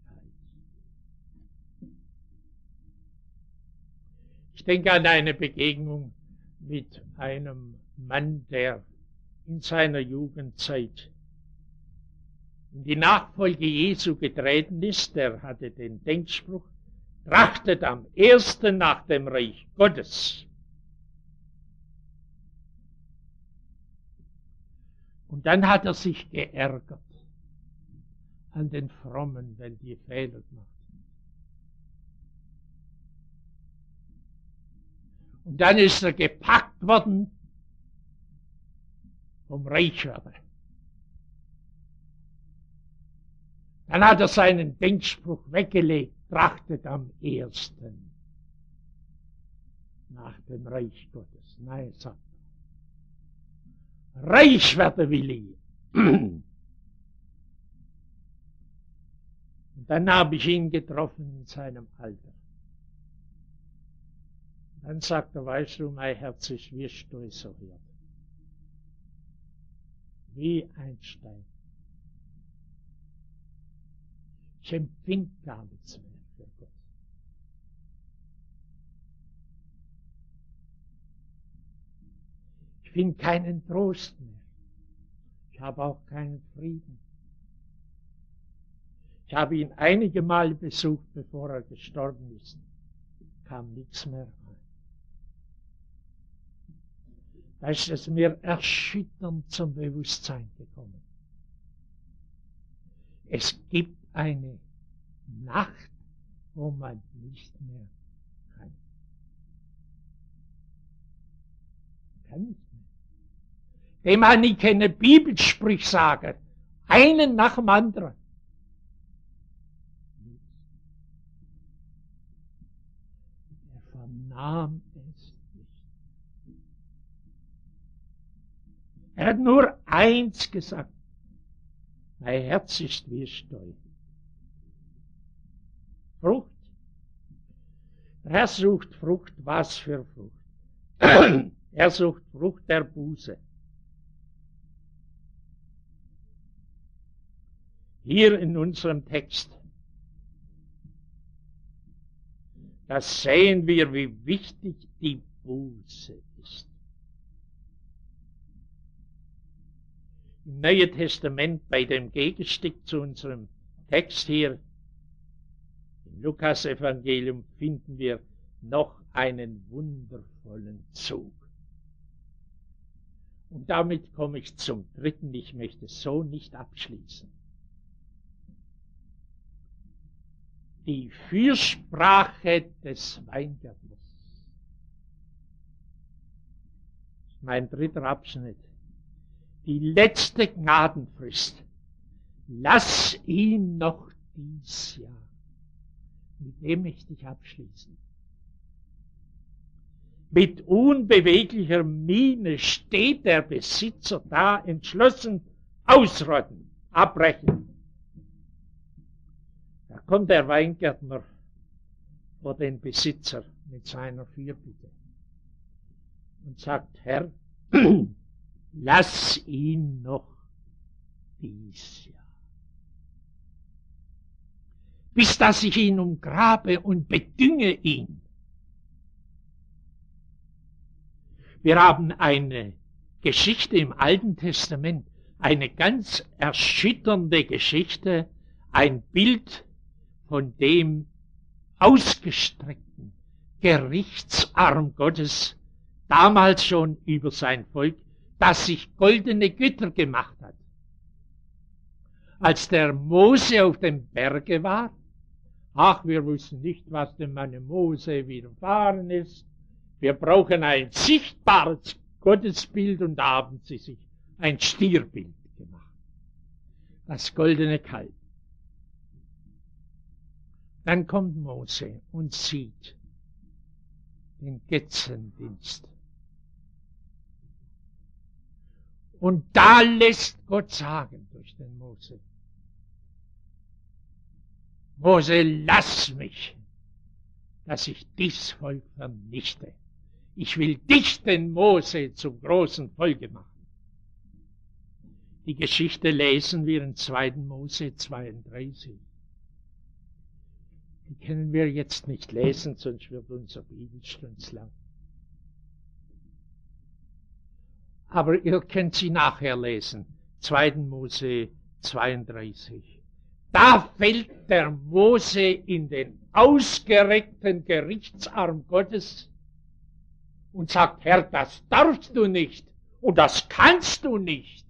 Ich denke an eine Begegnung mit einem Mann, der in seiner Jugendzeit in die Nachfolge Jesu getreten ist. Der hatte den Denkspruch, trachtet am ersten nach dem Reich Gottes. Und dann hat er sich geärgert an den Frommen, wenn die Fehler machten. Und dann ist er gepackt worden vom Reichswerden. Dann hat er seinen Denkspruch weggelegt, trachtet am ersten nach dem Reich Gottes. Nein, sagt er. Reich werden will ich. Und dann habe ich ihn getroffen in seinem Alter. Dann sagt er, weißt du, mein Herz ist wie Steußerhirn. Wie ein Stein. Ich empfinde gar nichts mehr für Gott. Ich finde keinen Trost mehr. Ich habe auch keinen Frieden. Ich habe ihn einige Male besucht, bevor er gestorben ist. Kam nichts mehr rein. Da ist es mir erschütternd zum Bewusstsein gekommen. Es gibt eine Nacht, wo man nicht mehr kann. Man kann nicht mehr. Dem habe ich keine Bibelsprüche sagen. Einen nach dem anderen. Er vernahm es nicht. Er hat nur eins gesagt. Mein Herz ist wie Steu. Frucht. Der Herr sucht Frucht. Was für Frucht? Er sucht Frucht der Buße. Hier in unserem Text, da sehen wir, wie wichtig die Buße ist. Im Neuen Testament, bei dem Gegenstück zu unserem Text hier, im Lukas-Evangelium, finden wir noch einen wundervollen Zug. Und damit komme ich zum dritten. Ich möchte so nicht abschließen. Die Fürsprache des Weingärtners. Mein dritter Abschnitt. Die letzte Gnadenfrist. Lass ihn noch dies Jahr. Mit dem möchte ich abschließen. Mit unbeweglicher Miene steht der Besitzer da, entschlossen, ausrotten, abbrechen. Da kommt der Weingärtner vor den Besitzer mit seiner Fürbitte und sagt, Herr, lass ihn noch dies Jahr. Bis dass ich ihn umgrabe und bedünge ihn. Wir haben eine Geschichte im Alten Testament, eine ganz erschütternde Geschichte, ein Bild von dem ausgestreckten Gerichtsarm Gottes, damals schon über sein Volk, das sich goldene Götter gemacht hat. Als der Mose auf dem Berge war, ach, wir wussten nicht, was dem Manne Mose widerfahren ist, wir brauchen ein sichtbares Gottesbild, und da haben sie sich ein Stierbild gemacht. Das goldene Kalb. Dann kommt Mose und sieht den Götzendienst. Und da lässt Gott sagen durch den Mose, Mose, lass mich, dass ich dies Volk vernichte. Ich will dich, den Mose, zum großen Volke machen. Die Geschichte lesen wir in 2. Mose 32. Die können wir jetzt nicht lesen, sonst wird unser Bibelstunde lang. Aber ihr könnt sie nachher lesen. 2. Mose 32. Da fällt der Mose in den ausgereckten Gerichtsarm Gottes und sagt, Herr, das darfst du nicht und das kannst du nicht.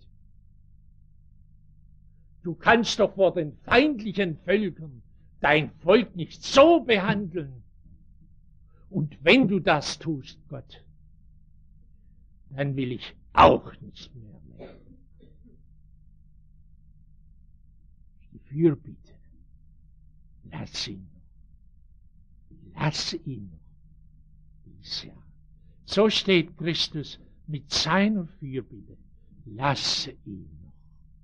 Du kannst doch vor den feindlichen Völkern dein Volk nicht so behandeln. Und wenn du das tust, Gott, dann will ich auch nicht mehr leben. Die Fürbitte. Lass ihn noch. Lass ihn noch. Dies Jahr. So steht Christus mit seiner Fürbitte. Lass ihn noch.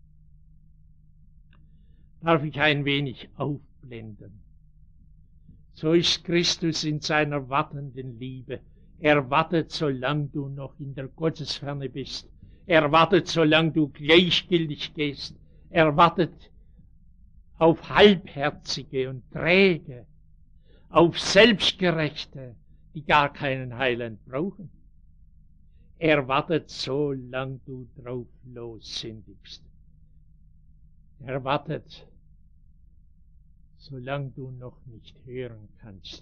Darf ich ein wenig aufblenden? So ist Christus in seiner wartenden Liebe. Er wartet, solange du noch in der Gottesferne bist. Er wartet, solange du gleichgültig gehst. Er wartet auf Halbherzige und Träge, auf Selbstgerechte, die gar keinen Heiland brauchen. Er wartet, solange du drauf lossündigst. Er wartet, solange du noch nicht hören kannst.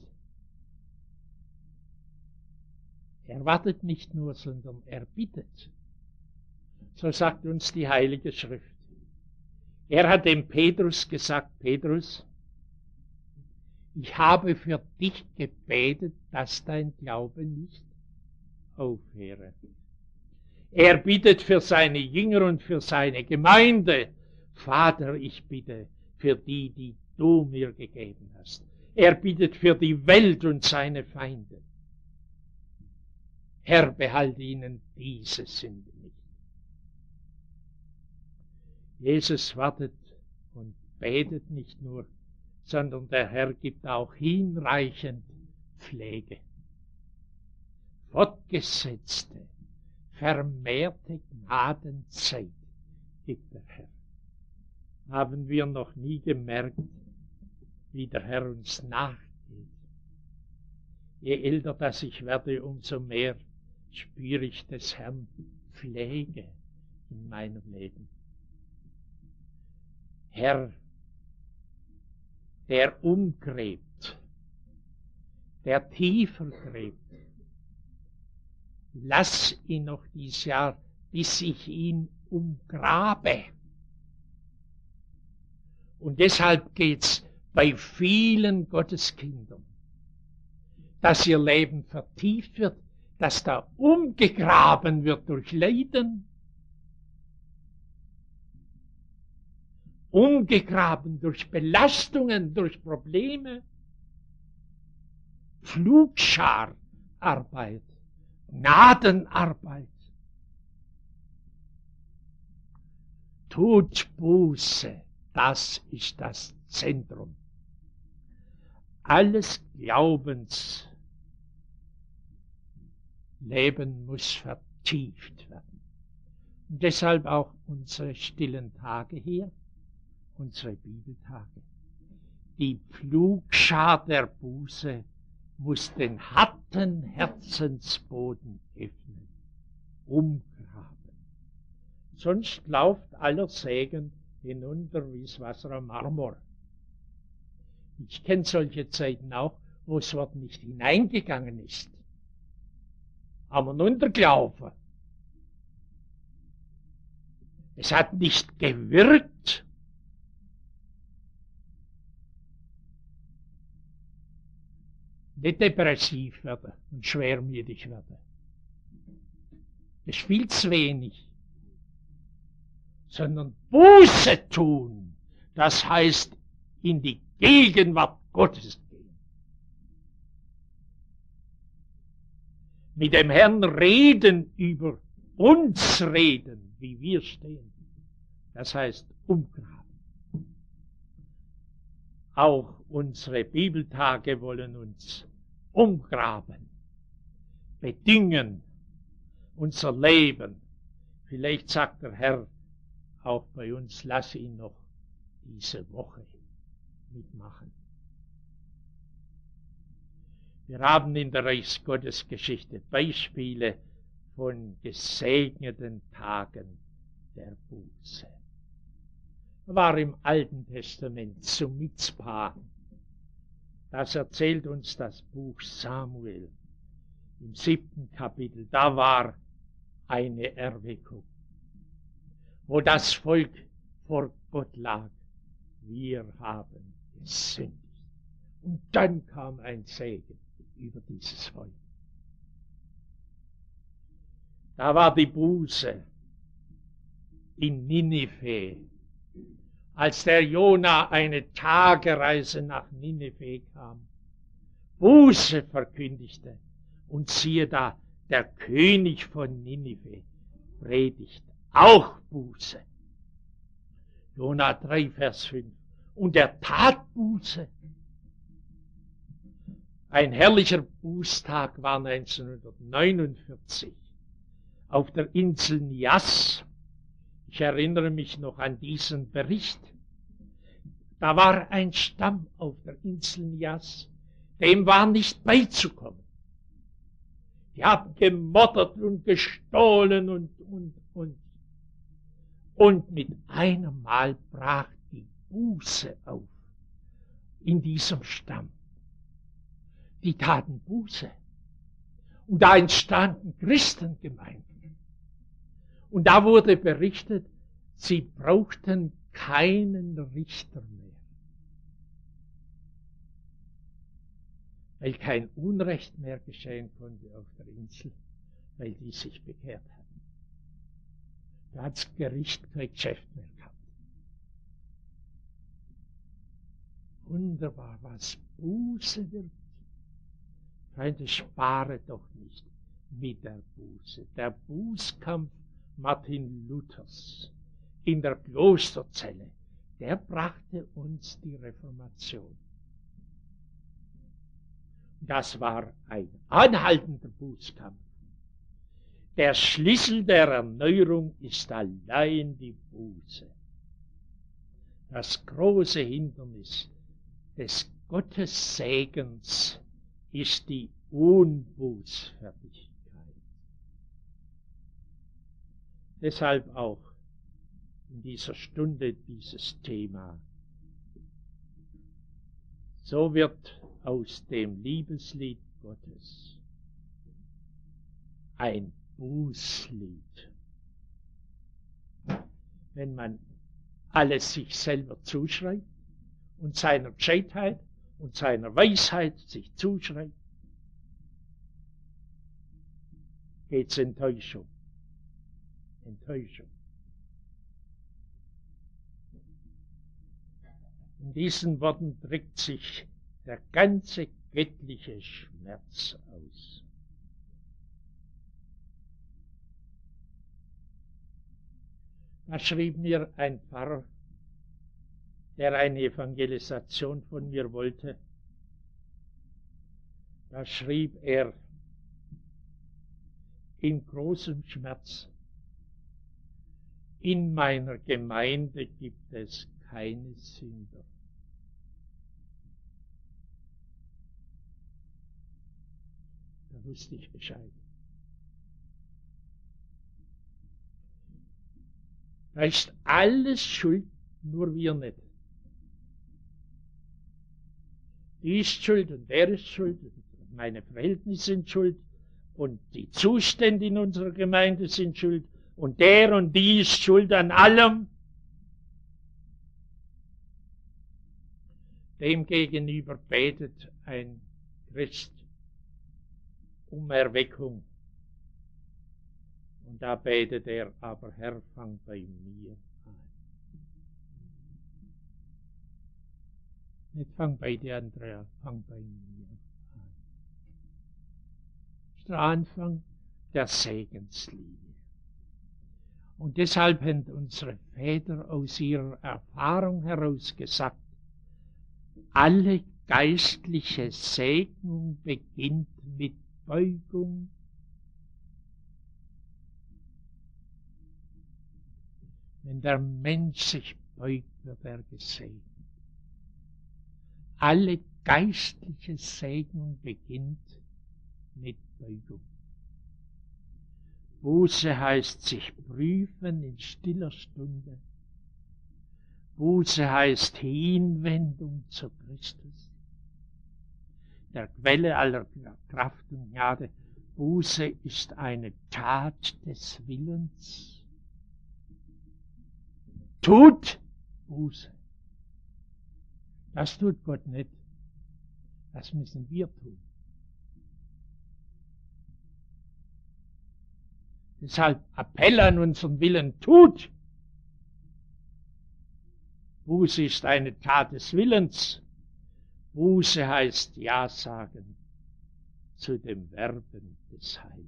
Er wartet nicht nur, sondern er bittet. So sagt uns die Heilige Schrift. Er hat dem Petrus gesagt, Petrus, ich habe für dich gebetet, dass dein Glaube nicht aufhöre. Er bittet für seine Jünger und für seine Gemeinde. Vater, ich bitte für die, die du mir gegeben hast. Er bittet für die Welt und seine Feinde. Herr, behalte ihnen diese Sünde nicht. Jesus wartet und betet nicht nur, sondern der Herr gibt auch hinreichend Pflege. Fortgesetzte, vermehrte Gnadenzeit gibt der Herr. Haben wir noch nie gemerkt, wie der Herr uns nachgeht. Je älter das ich werde, umso mehr spüre ich des Herrn Pflege in meinem Leben. Herr, der umgräbt, der tiefer gräbt, lass ihn noch dieses Jahr, bis ich ihn umgrabe. Und deshalb geht's bei vielen Gotteskindern, dass ihr Leben vertieft wird, dass da umgegraben wird durch Leiden, umgegraben durch Belastungen, durch Probleme, Pflugschararbeit, Gnadenarbeit. Tut Buße, das ist das Zentrum. Alles Glaubensleben muss vertieft werden. Und deshalb auch unsere stillen Tage hier, unsere Bibeltage. Die Pflugschar der Buße muss den harten Herzensboden öffnen, umgraben. Sonst läuft aller Segen hinunter wie das Wasser am Marmor. Ich kenne solche Zeiten auch, wo das Wort nicht hineingegangen ist. Aber runtergelaufen. Es hat nicht gewirkt. Nicht depressiv werden und schwermütig werden. Das ist viel zu wenig. Sondern Buße tun. Das heißt, in die Gegenwart Gottes gehen. Mit dem Herrn reden, über uns reden, wie wir stehen. Das heißt, umgraben. Auch unsere Bibeltage wollen uns umgraben, bedingen, unser Leben. Vielleicht sagt der Herr auch bei uns, lass ihn noch diese Woche mitmachen. Wir haben in der Reichsgottesgeschichte Beispiele von gesegneten Tagen der Buße. War im Alten Testament zu Mizpah. Das erzählt uns das Buch Samuel im 7. Kapitel. Da war eine Erweckung, wo das Volk vor Gott lag. Wir haben gesündigt. Und dann kam ein Segen über dieses Volk. Da war die Buße in Ninive. Als der Jona eine Tagereise nach Ninive kam, Buße verkündigte. Und siehe da, der König von Ninive predigt auch Buße. Jona 3, Vers 5. Und er tat Buße. Ein herrlicher Bußtag war 1949 auf der Insel Nias. Ich erinnere mich noch an diesen Bericht. Da war ein Stamm auf der Insel Nias, dem war nicht beizukommen. Die haben gemottert und gestohlen und mit einem Mal brach die Buße auf. in diesem Stamm. Die taten Buße. Und da entstanden Christengemeinden. Und da wurde berichtet, sie brauchten keinen Richter mehr. Weil kein Unrecht mehr geschehen konnte auf der Insel, weil die sich bekehrt hatten. Da hat das Gericht kein Geschäft mehr gehabt. Wunderbar, was Buße wird. Freunde, spare doch nicht mit der Buße. Der Bußkampf Martin Luthers in der Klosterzelle, der brachte uns die Reformation. Das war ein anhaltender Bußkampf. Der Schlüssel der Erneuerung ist allein die Buße. Das große Hindernis des Gottessegens ist die Unbußfertigkeit. Deshalb auch in dieser Stunde dieses Thema. So wird aus dem Liebeslied Gottes ein Bußlied. Wenn man alles sich selber zuschreibt und seiner Gescheitheit und seiner Weisheit sich zuschreibt, geht's Enttäuschung. Enttäuschung. In diesen Worten drückt sich der ganze göttliche Schmerz aus. Da schrieb mir ein Pfarrer, der eine Evangelisation von mir wollte, da schrieb er in großem Schmerz: In meiner Gemeinde gibt es keine Sünder. Da wusste ich Bescheid. Da ist alles schuld, nur wir nicht. Die ist schuld und der ist schuld, und meine Verhältnisse sind schuld und die Zustände in unserer Gemeinde sind schuld und der und die ist schuld an allem. Demgegenüber betet ein Christ um Erweckung. Und da betet er, aber Herr, fang bei mir an. Nicht fang bei dir, Andrea, fang bei mir an. Das ist der Anfang der Segenslinie. Und deshalb haben unsere Väter aus ihrer Erfahrung heraus gesagt, alle geistliche Segnung beginnt mit Beugung. Wenn der Mensch sich beugt, wird er gesegnet. Alle geistliche Segnung beginnt mit Beugung. Buße heißt sich prüfen in stiller Stunde. Buße heißt Hinwendung zu Christus, der Quelle aller Kraft und Gnade. Buße ist eine Tat des Willens. Tut Buße. Das tut Gott nicht. Das müssen wir tun. Deshalb Appell an unseren Willen, tut. Buße ist eine Tat des Willens. Buße heißt Ja sagen zu dem Werben des Heilens.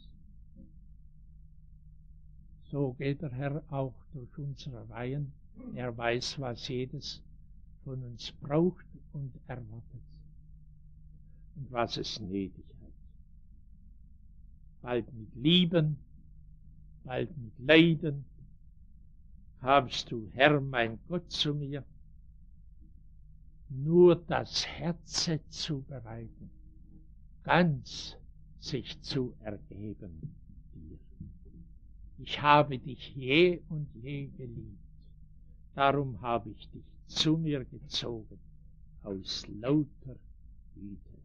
So geht der Herr auch durch unsere Reihen. Er weiß, was jedes von uns braucht und erwartet und was es nötig hat. Bald mit Lieben, bald mit Leiden, habst du, Herr, mein Gott, zu mir, nur das Herze zu bereiten, ganz sich zu ergeben dir. Ich habe dich je und je geliebt, darum habe ich dich zu mir gezogen aus lauter Güte.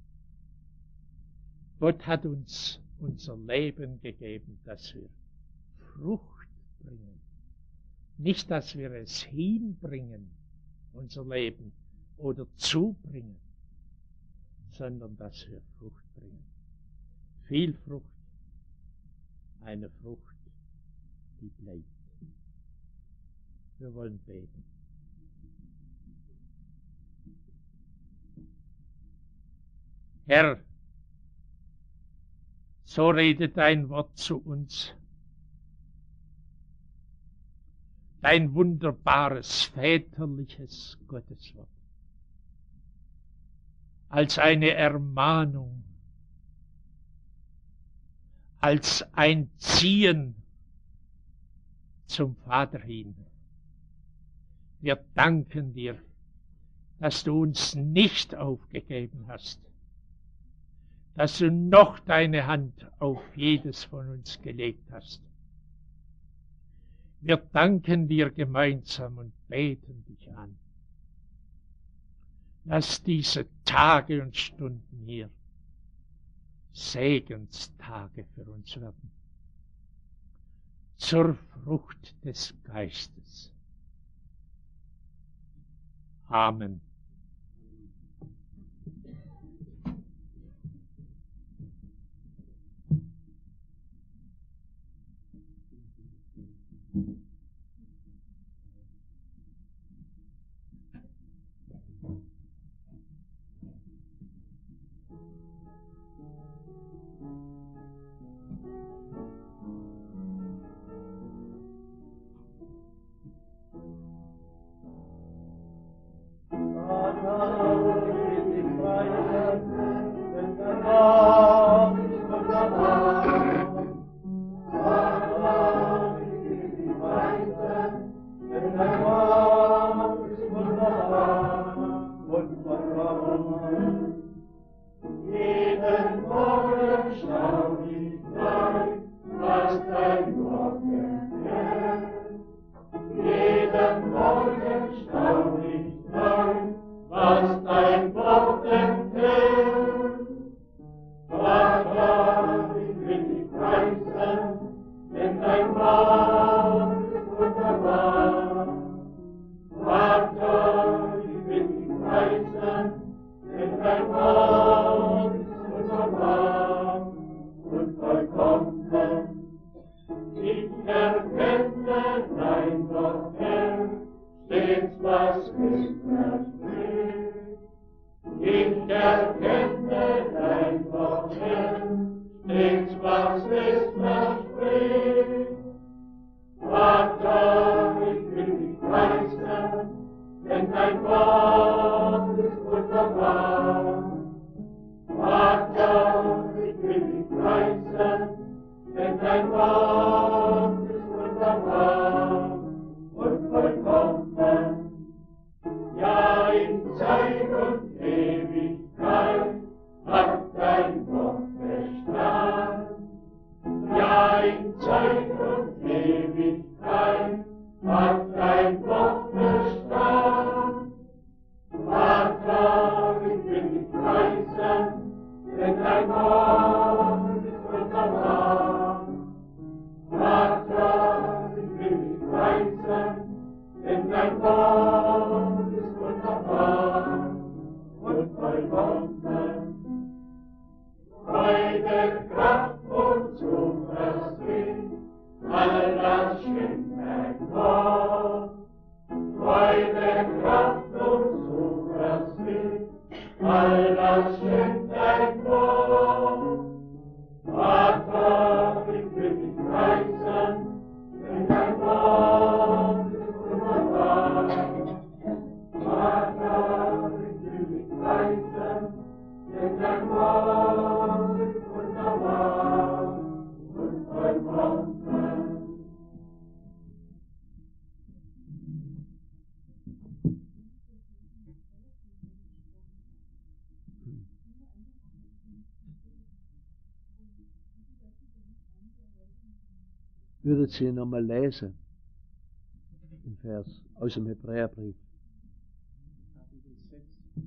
Gott hat uns unser Leben gegeben, dass wir Frucht bringen. Nicht, dass wir es hinbringen, unser Leben, oder zubringen, sondern dass wir Frucht bringen. Viel Frucht, eine Frucht, die bleibt. Wir wollen beten. Herr, so redet dein Wort zu uns. Dein wunderbares, väterliches Gotteswort. Als eine Ermahnung, als ein Ziehen zum Vater hin. Wir danken dir, dass du uns nicht aufgegeben hast, dass du noch deine Hand auf jedes von uns gelegt hast. Wir danken dir gemeinsam und beten dich an. Lass diese Tage und Stunden hier Segenstage für uns werden, zur Frucht des Geistes. Amen. Würdet Sie nochmal lesen, den Vers aus dem Hebräerbrief. Kapitel 6,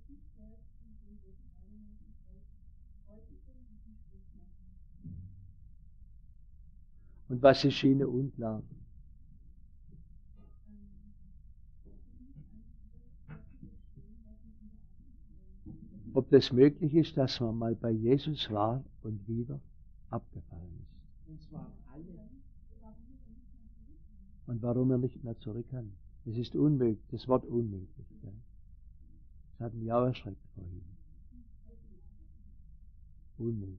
Und was ist Ihnen unklar? Ob das möglich ist, dass man mal bei Jesus war und wieder abgefallen ist. Und zwar alle. Und warum er nicht mehr zurück kann. Es ist unmöglich, das Wort unmöglich. Ja. Das hat mich auch erschreckt vorhin. Unmöglich.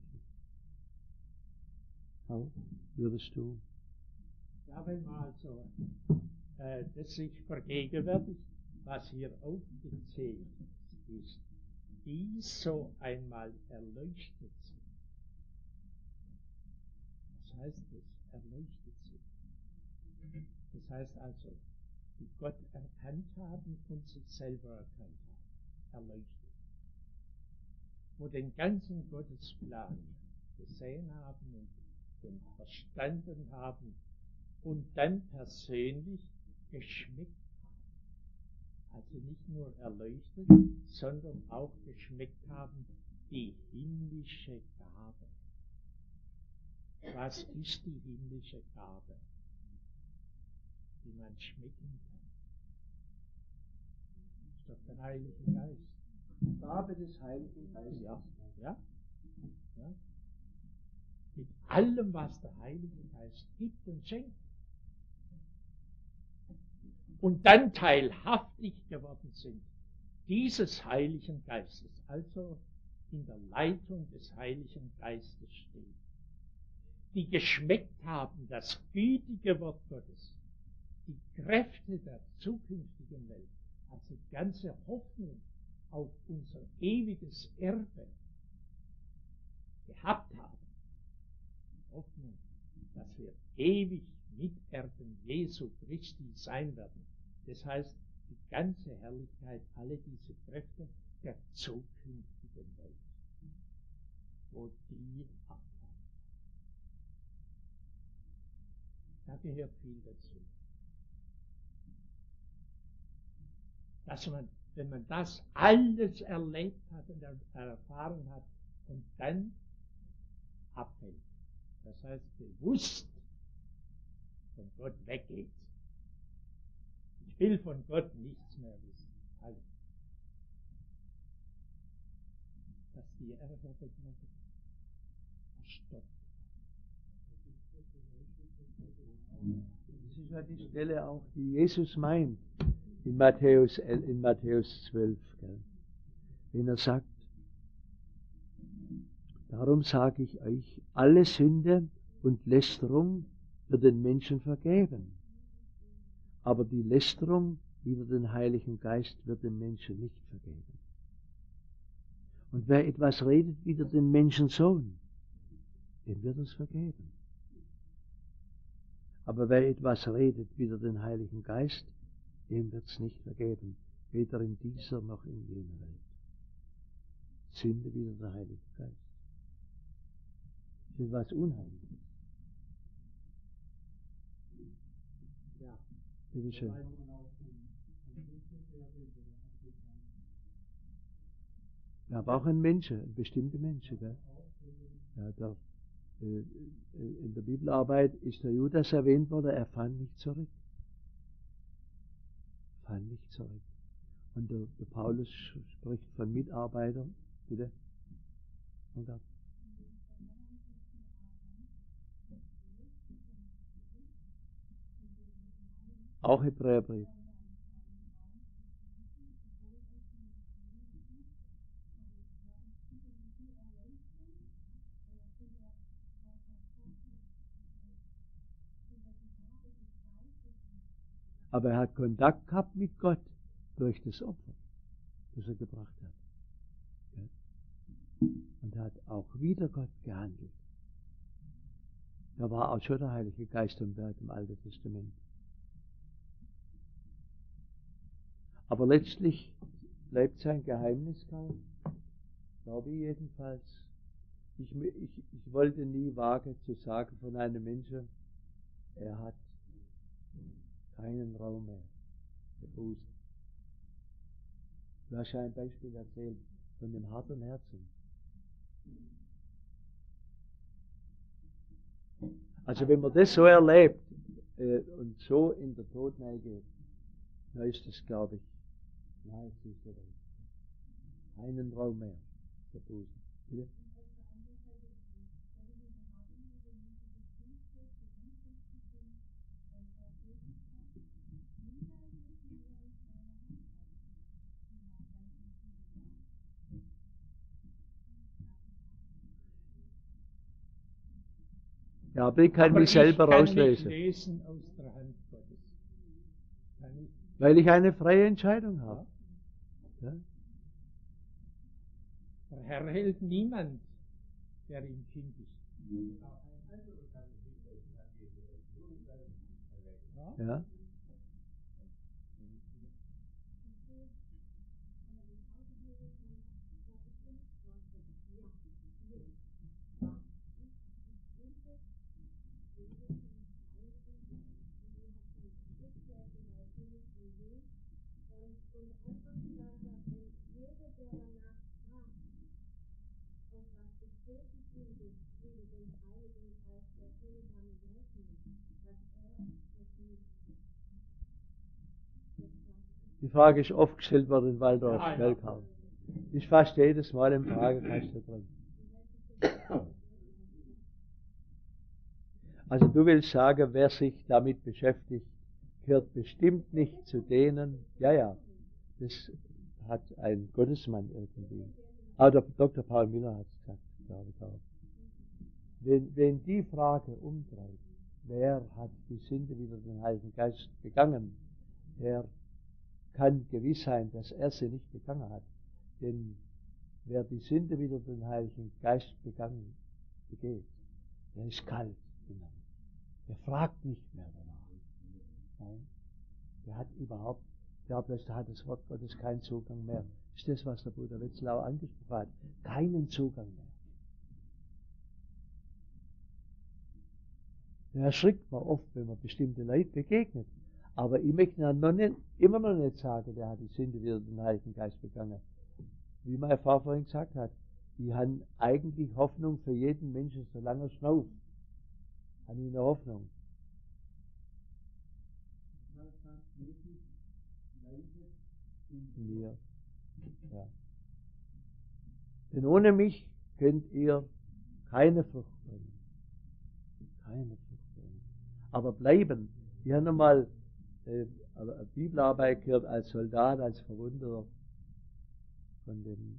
Auch würdest du? Ja, wenn man also das sich vergegenwärtigt, was hier aufgezählt ist, die so einmal erleuchtet sind. Was heißt das? Erleuchtet sind. Das heißt also, die Gott erkannt haben und sich selber erkannt haben. Erleuchtet. Wo den ganzen Gottesplan gesehen haben und verstanden haben und dann persönlich geschmeckt haben. Also nicht nur erleuchtet, sondern auch geschmeckt haben die himmlische Gabe. Was ist die himmlische Gabe, die man schmecken kann? Das ist doch der Heilige Geist. Gabe des Heiligen Geistes. Ja. Mit allem, was der Heilige Geist gibt und schenkt. Und dann teilhaftig geworden sind dieses Heiligen Geistes, also in der Leitung des Heiligen Geistes stehen, die geschmeckt haben das gütige Wort Gottes, die Kräfte der zukünftigen Welt, also die ganze Hoffnung auf unser ewiges Erbe gehabt haben. Hoffnung, dass wir ewig Miterben Jesu Christi sein werden. Das heißt, die ganze Herrlichkeit, alle diese Kräfte der zukünftigen Welt, wo die abfallen. Da gehört viel dazu. Dass man, wenn man das alles erlebt hat und erfahren hat und dann abfällt, das heißt bewusst von Gott weggeht. Ich will von Gott nichts mehr wissen. Alles. Dass die Erde verstopft. Das ist ja die Stelle auch, die Jesus meint in Matthäus 12. Gell? Wenn er sagt, darum sage ich euch, alle Sünde und Lästerung wird den Menschen vergeben. Aber die Lästerung wider den Heiligen Geist wird dem Menschen nicht vergeben. Und wer etwas redet wider den Menschensohn, dem wird es vergeben. Aber wer etwas redet wider den Heiligen Geist, dem wird es nicht vergeben, weder in dieser noch in jener Welt. Sünde wider der Heilige Geist. Das ist was Unheimliches. Ja. Bitte schön. Ja, aber auch ein Mensch, ein bestimmter Mensch. Gell? Ja, in der Bibelarbeit ist der Judas erwähnt worden, er fand nicht zurück. Fand nicht zurück. Und der Paulus spricht von Mitarbeitern, bitte. Und dann. Auch Hebräerbrief. Aber er hat Kontakt gehabt mit Gott durch das Opfer, das er gebracht hat. Und er hat auch wieder Gott gehandelt. Da war auch schon der Heilige Geist am Werk im Alten Testament. Aber letztlich bleibt sein Geheimnis kaum, glaube ich jedenfalls. Ich wollte nie wagen zu sagen von einem Menschen, er hat keinen Raum mehr für Buße. Du hast ja ein Beispiel erzählt von dem harten Herzen. Also wenn man das so erlebt und so in der Tod geht, dann ist das, glaube ich, nahezu so weit. Keinen Raum mehr für Bußen. Bitte? Ja, aber ich kann mich selber Ich kann rauslesen. nicht lesen aus der Hand Gottes. Kann ich? Weil ich eine freie Entscheidung habe. Ja? Der Herr hält niemand, der ihm kind ist. Ja? Die Frage ist oft gestellt worden in Waldorf, Welkau. Ist fast jedes Mal im Fragekasten drin. Also du willst sagen, wer sich damit beschäftigt, gehört bestimmt nicht zu denen, ja, das hat ein Gottesmann irgendwie. Aber der Dr. Paul Miller hat es gesagt, glaube ich auch. Wenn die Frage umtreibt, wer hat die Sünde wider den Heiligen Geist begangen, der kann gewiss sein, dass er sie nicht begangen hat. Denn wer die Sünde wider den Heiligen Geist begeht, der ist kalt. Der fragt nicht mehr danach. Nein, der hat überhaupt, da hat das Wort Gottes keinen Zugang mehr. Das ist das, was der Bruder Wetzlau angesprochen hat. Keinen Zugang mehr. Da erschrickt man oft, wenn man bestimmte Leute begegnet. Aber ich möchte immer noch nicht sagen, der hat die Sünde wider den Heiligen Geist begangen. Wie mein Vater vorhin gesagt hat, die haben eigentlich Hoffnung für jeden Menschen, solange er schnauft. Habe ich eine Hoffnung. Mir. Ja. Denn ohne mich könnt ihr keine Frucht bringen. Keine Frucht bringen. Aber bleiben. Ich habe nochmal eine Bibelarbeit gehört als Soldat, als Verwundeter von dem,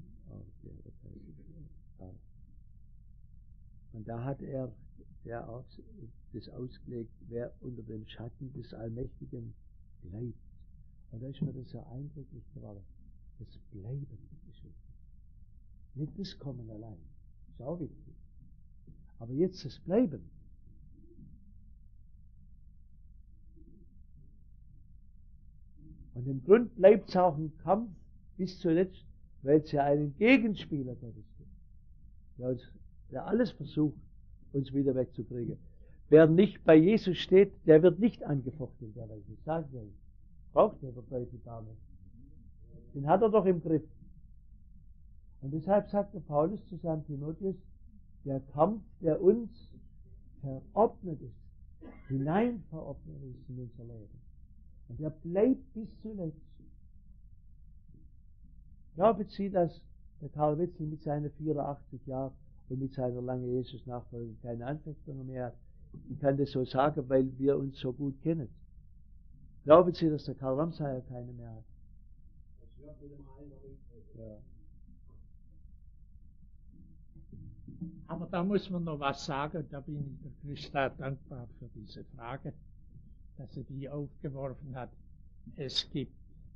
und da hat er auch das ausgelegt, wer unter dem Schatten des Allmächtigen bleibt. Und da ist mir das so eindrücklich geworden. Das Bleiben ist wichtig. Nicht das Kommen allein. Ist auch wichtig. Aber jetzt das Bleiben. Und im Grund bleibt es auch ein Kampf bis zuletzt, weil es ja einen Gegenspieler Gottes gibt, der alles versucht, uns wieder wegzukriegen. Wer nicht bei Jesus steht, der wird nicht angefochten. Das sagen wir. Braucht der Teufel gar nicht. Den hat er doch im Griff. Und deshalb sagt der Paulus zu seinem Timotheus, der Kampf, der uns verordnet ist, hinein verordnet ist in unser Leben. Und der bleibt bis zuletzt. Glauben Sie, dass der Karl Witzel mit seinen 84 Jahren und mit seiner langen Jesus-Nachfolge keine Anfechtungen mehr hat? Ich kann das so sagen, weil wir uns so gut kennen. Glauben Sie, dass der Karl Ramsayer keine mehr hat? Ja. Aber da muss man noch was sagen, da bin ich der Christa dankbar für diese Frage, dass er die aufgeworfen hat. Es gibt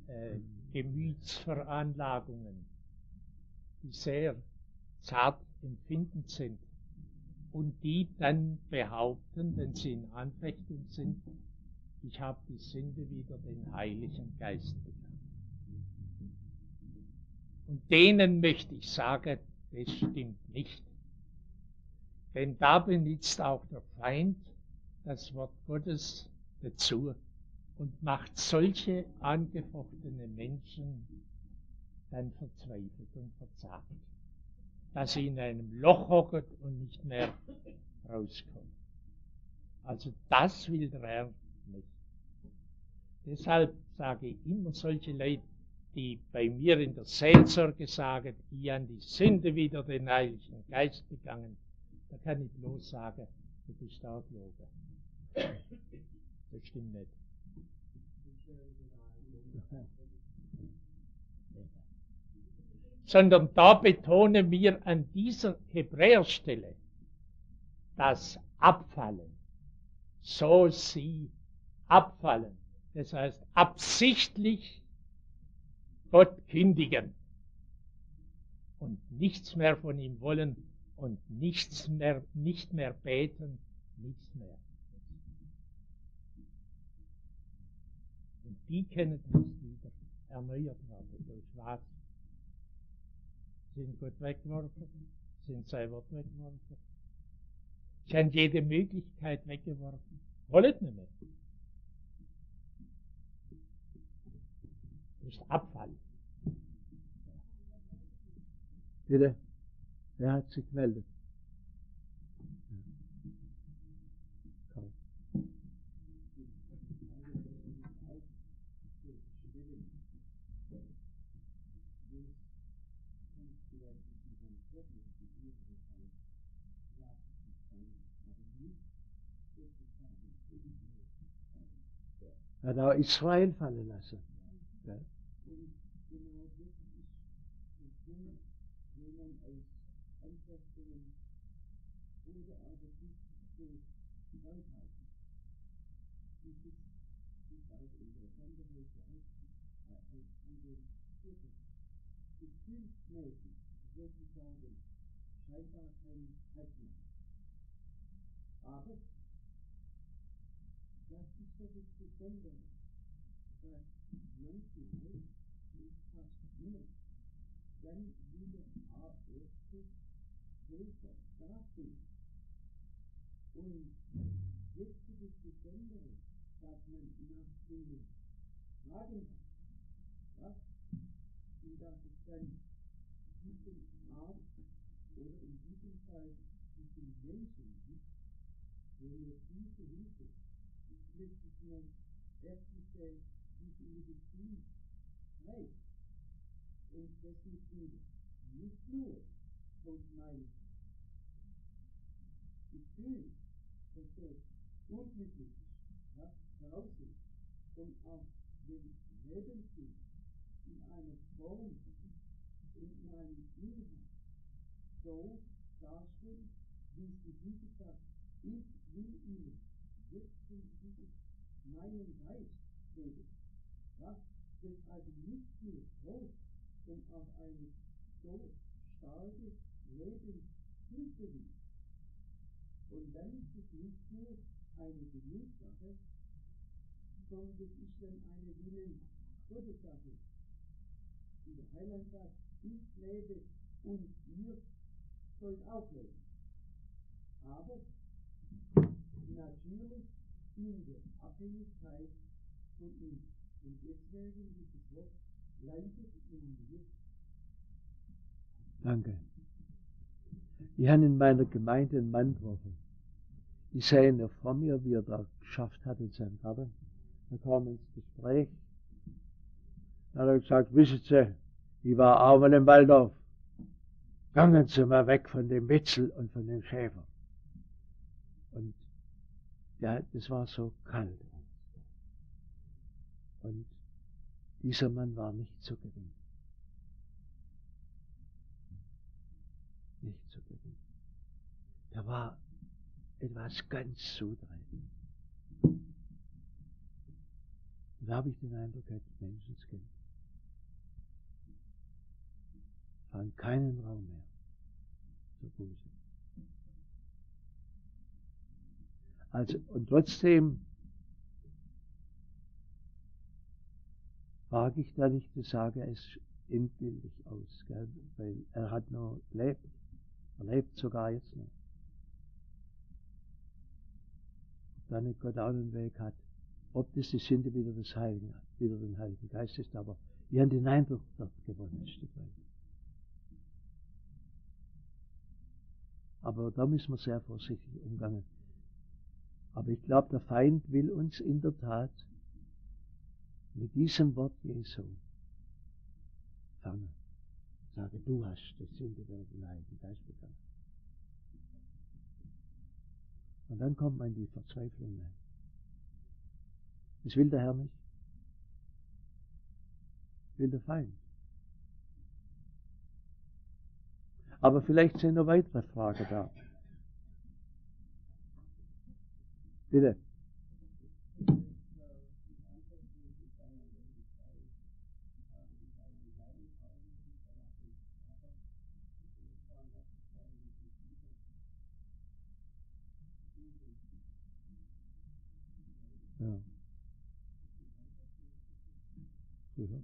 Gemütsveranlagungen, die sehr zart empfindend sind und die dann behaupten, wenn sie in Anfechtung sind, ich habe die Sünde wider den Heiligen Geist begangen. Und denen möchte ich sagen, das stimmt nicht. Denn da benutzt auch der Feind das Wort Gottes dazu und macht solche angefochtene Menschen dann verzweifelt und verzagt, dass sie in einem Loch hockt und nicht mehr rauskommt. Also das will der Herr nicht. Deshalb sage ich immer solche Leute, die bei mir in der Seelsorge sagen, die an die Sünde wieder den Heiligen Geist begangen, da kann ich bloß sagen, du bist auch gelogen. Das stimmt nicht. Sondern da betonen wir an dieser Hebräerstelle das Abfallen. So sie abfallen. Das heißt, absichtlich Gott kündigen und nichts mehr von ihm wollen und nicht mehr beten, nichts mehr. Und die können nicht wieder erneuert werden. Durch was? Sind Gott weggeworfen? Sind sein Wort weggeworfen? Sie haben jede Möglichkeit weggeworfen. Wollen nicht mehr. Das ist Abfall. Bitte? Wer hat sich gemeldet? Er hat auch Israel fallen lassen. Ja. Aber das ist doch das Besondere, dass manchmal, und fast immer, dann wieder erste Helfer da sind. Und jetzt ist das Besondere, dass man nach denen fragen kann. Ja? Und dass es dann diesen Art oder in diesem Fall diesen Menschen gibt, wo wir diese Hilfe, letztes Mal erstliche diese Medizin heilt. Und das nicht nur von meinem Gefühl, dass das unglücklich ist, was draußen, sondern auch den Lebenssinn in einer Form und in einem Inhalt so darstellen, wie sie diese sagt, ich will ihnen jetzt dieses meinen Geist geben. Ja? Das also nicht nur Trost, sondern auch eine so starke Lebenshilfe ist. Und dann ist es nicht nur eine Gemütssache, sondern das ist dann eine Willen-Gottes-Sache. Und der Heiland sagt, ich lebe und ihr sollt auch leben. Aber natürlich in der Abhängigkeit von ihm. Und deswegen dieses Wort leidet in mir. Danke. Ich habe in meiner Gemeinde einen Mann getroffen. Ich sehe ihn noch vor mir, wie er da geschafft hat in seinem Garten. Da kam ins Gespräch. Dann hat er gesagt, wissen Sie, ich war auch mal im Waldorf. Gangen Sie mal weg von dem Witzel und von dem Schäfer. Und ja, das war so kalt. Und dieser Mann war nicht so gering. Nicht so gering. Da war etwas ganz zudrehend. Und da habe ich den Eindruck, als Menschenskind fand keinen Raum mehr zur Buße. Also, und trotzdem wage ich da nicht zu sagen, er ist endgültig aus, gell? Weil er hat noch gelebt. Er lebt sogar jetzt noch. Ob da nicht Gott auch einen Weg hat, ob das die Sünde wieder den Heiligen Geist ist, aber Die haben den Eindruck dort gewonnen, ein Stück weit. Aber da müssen wir sehr vorsichtig umgehen. Aber ich glaube, der Feind will uns in der Tat mit diesem Wort Jesu fangen. Sage, du hast die Sünde der Heiligen Geist begangen. Und dann kommt man in die Verzweiflung rein. Das will der Herr nicht. Das will der Feind. Aber vielleicht sind noch weitere Fragen da. Bitte. Ja. Ja.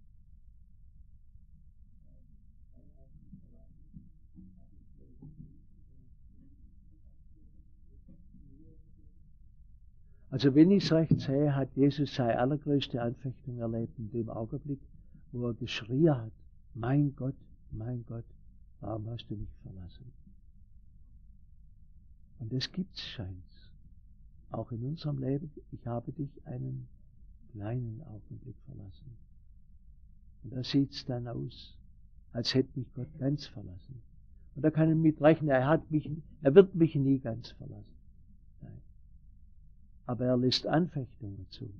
Also wenn ich es recht sehe, hat Jesus seine allergrößte Anfechtung erlebt in dem Augenblick, wo er geschrien hat, mein Gott, warum hast du mich verlassen? Und das gibt's scheint's. Auch in unserem Leben, ich habe dich einen kleinen Augenblick verlassen. Und da sieht's dann aus, als hätte mich Gott ganz verlassen. Und da kann ich mit rechnen, er wird mich nie ganz verlassen. Nein. Aber er lässt Anfechtungen zu.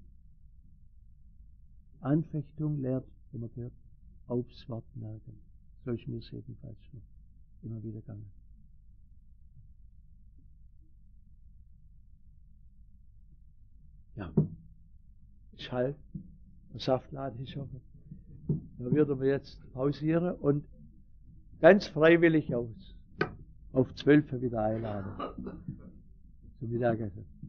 Anfechtung lehrt, wie man gehört, aufs Wort merken. So ist mir es jedenfalls schon immer wieder gegangen. Ja, ist halt, der Saftladen ist offen. Da würden wir jetzt pausieren und ganz freiwillig auf 12 wieder einladen zum Mittagessen.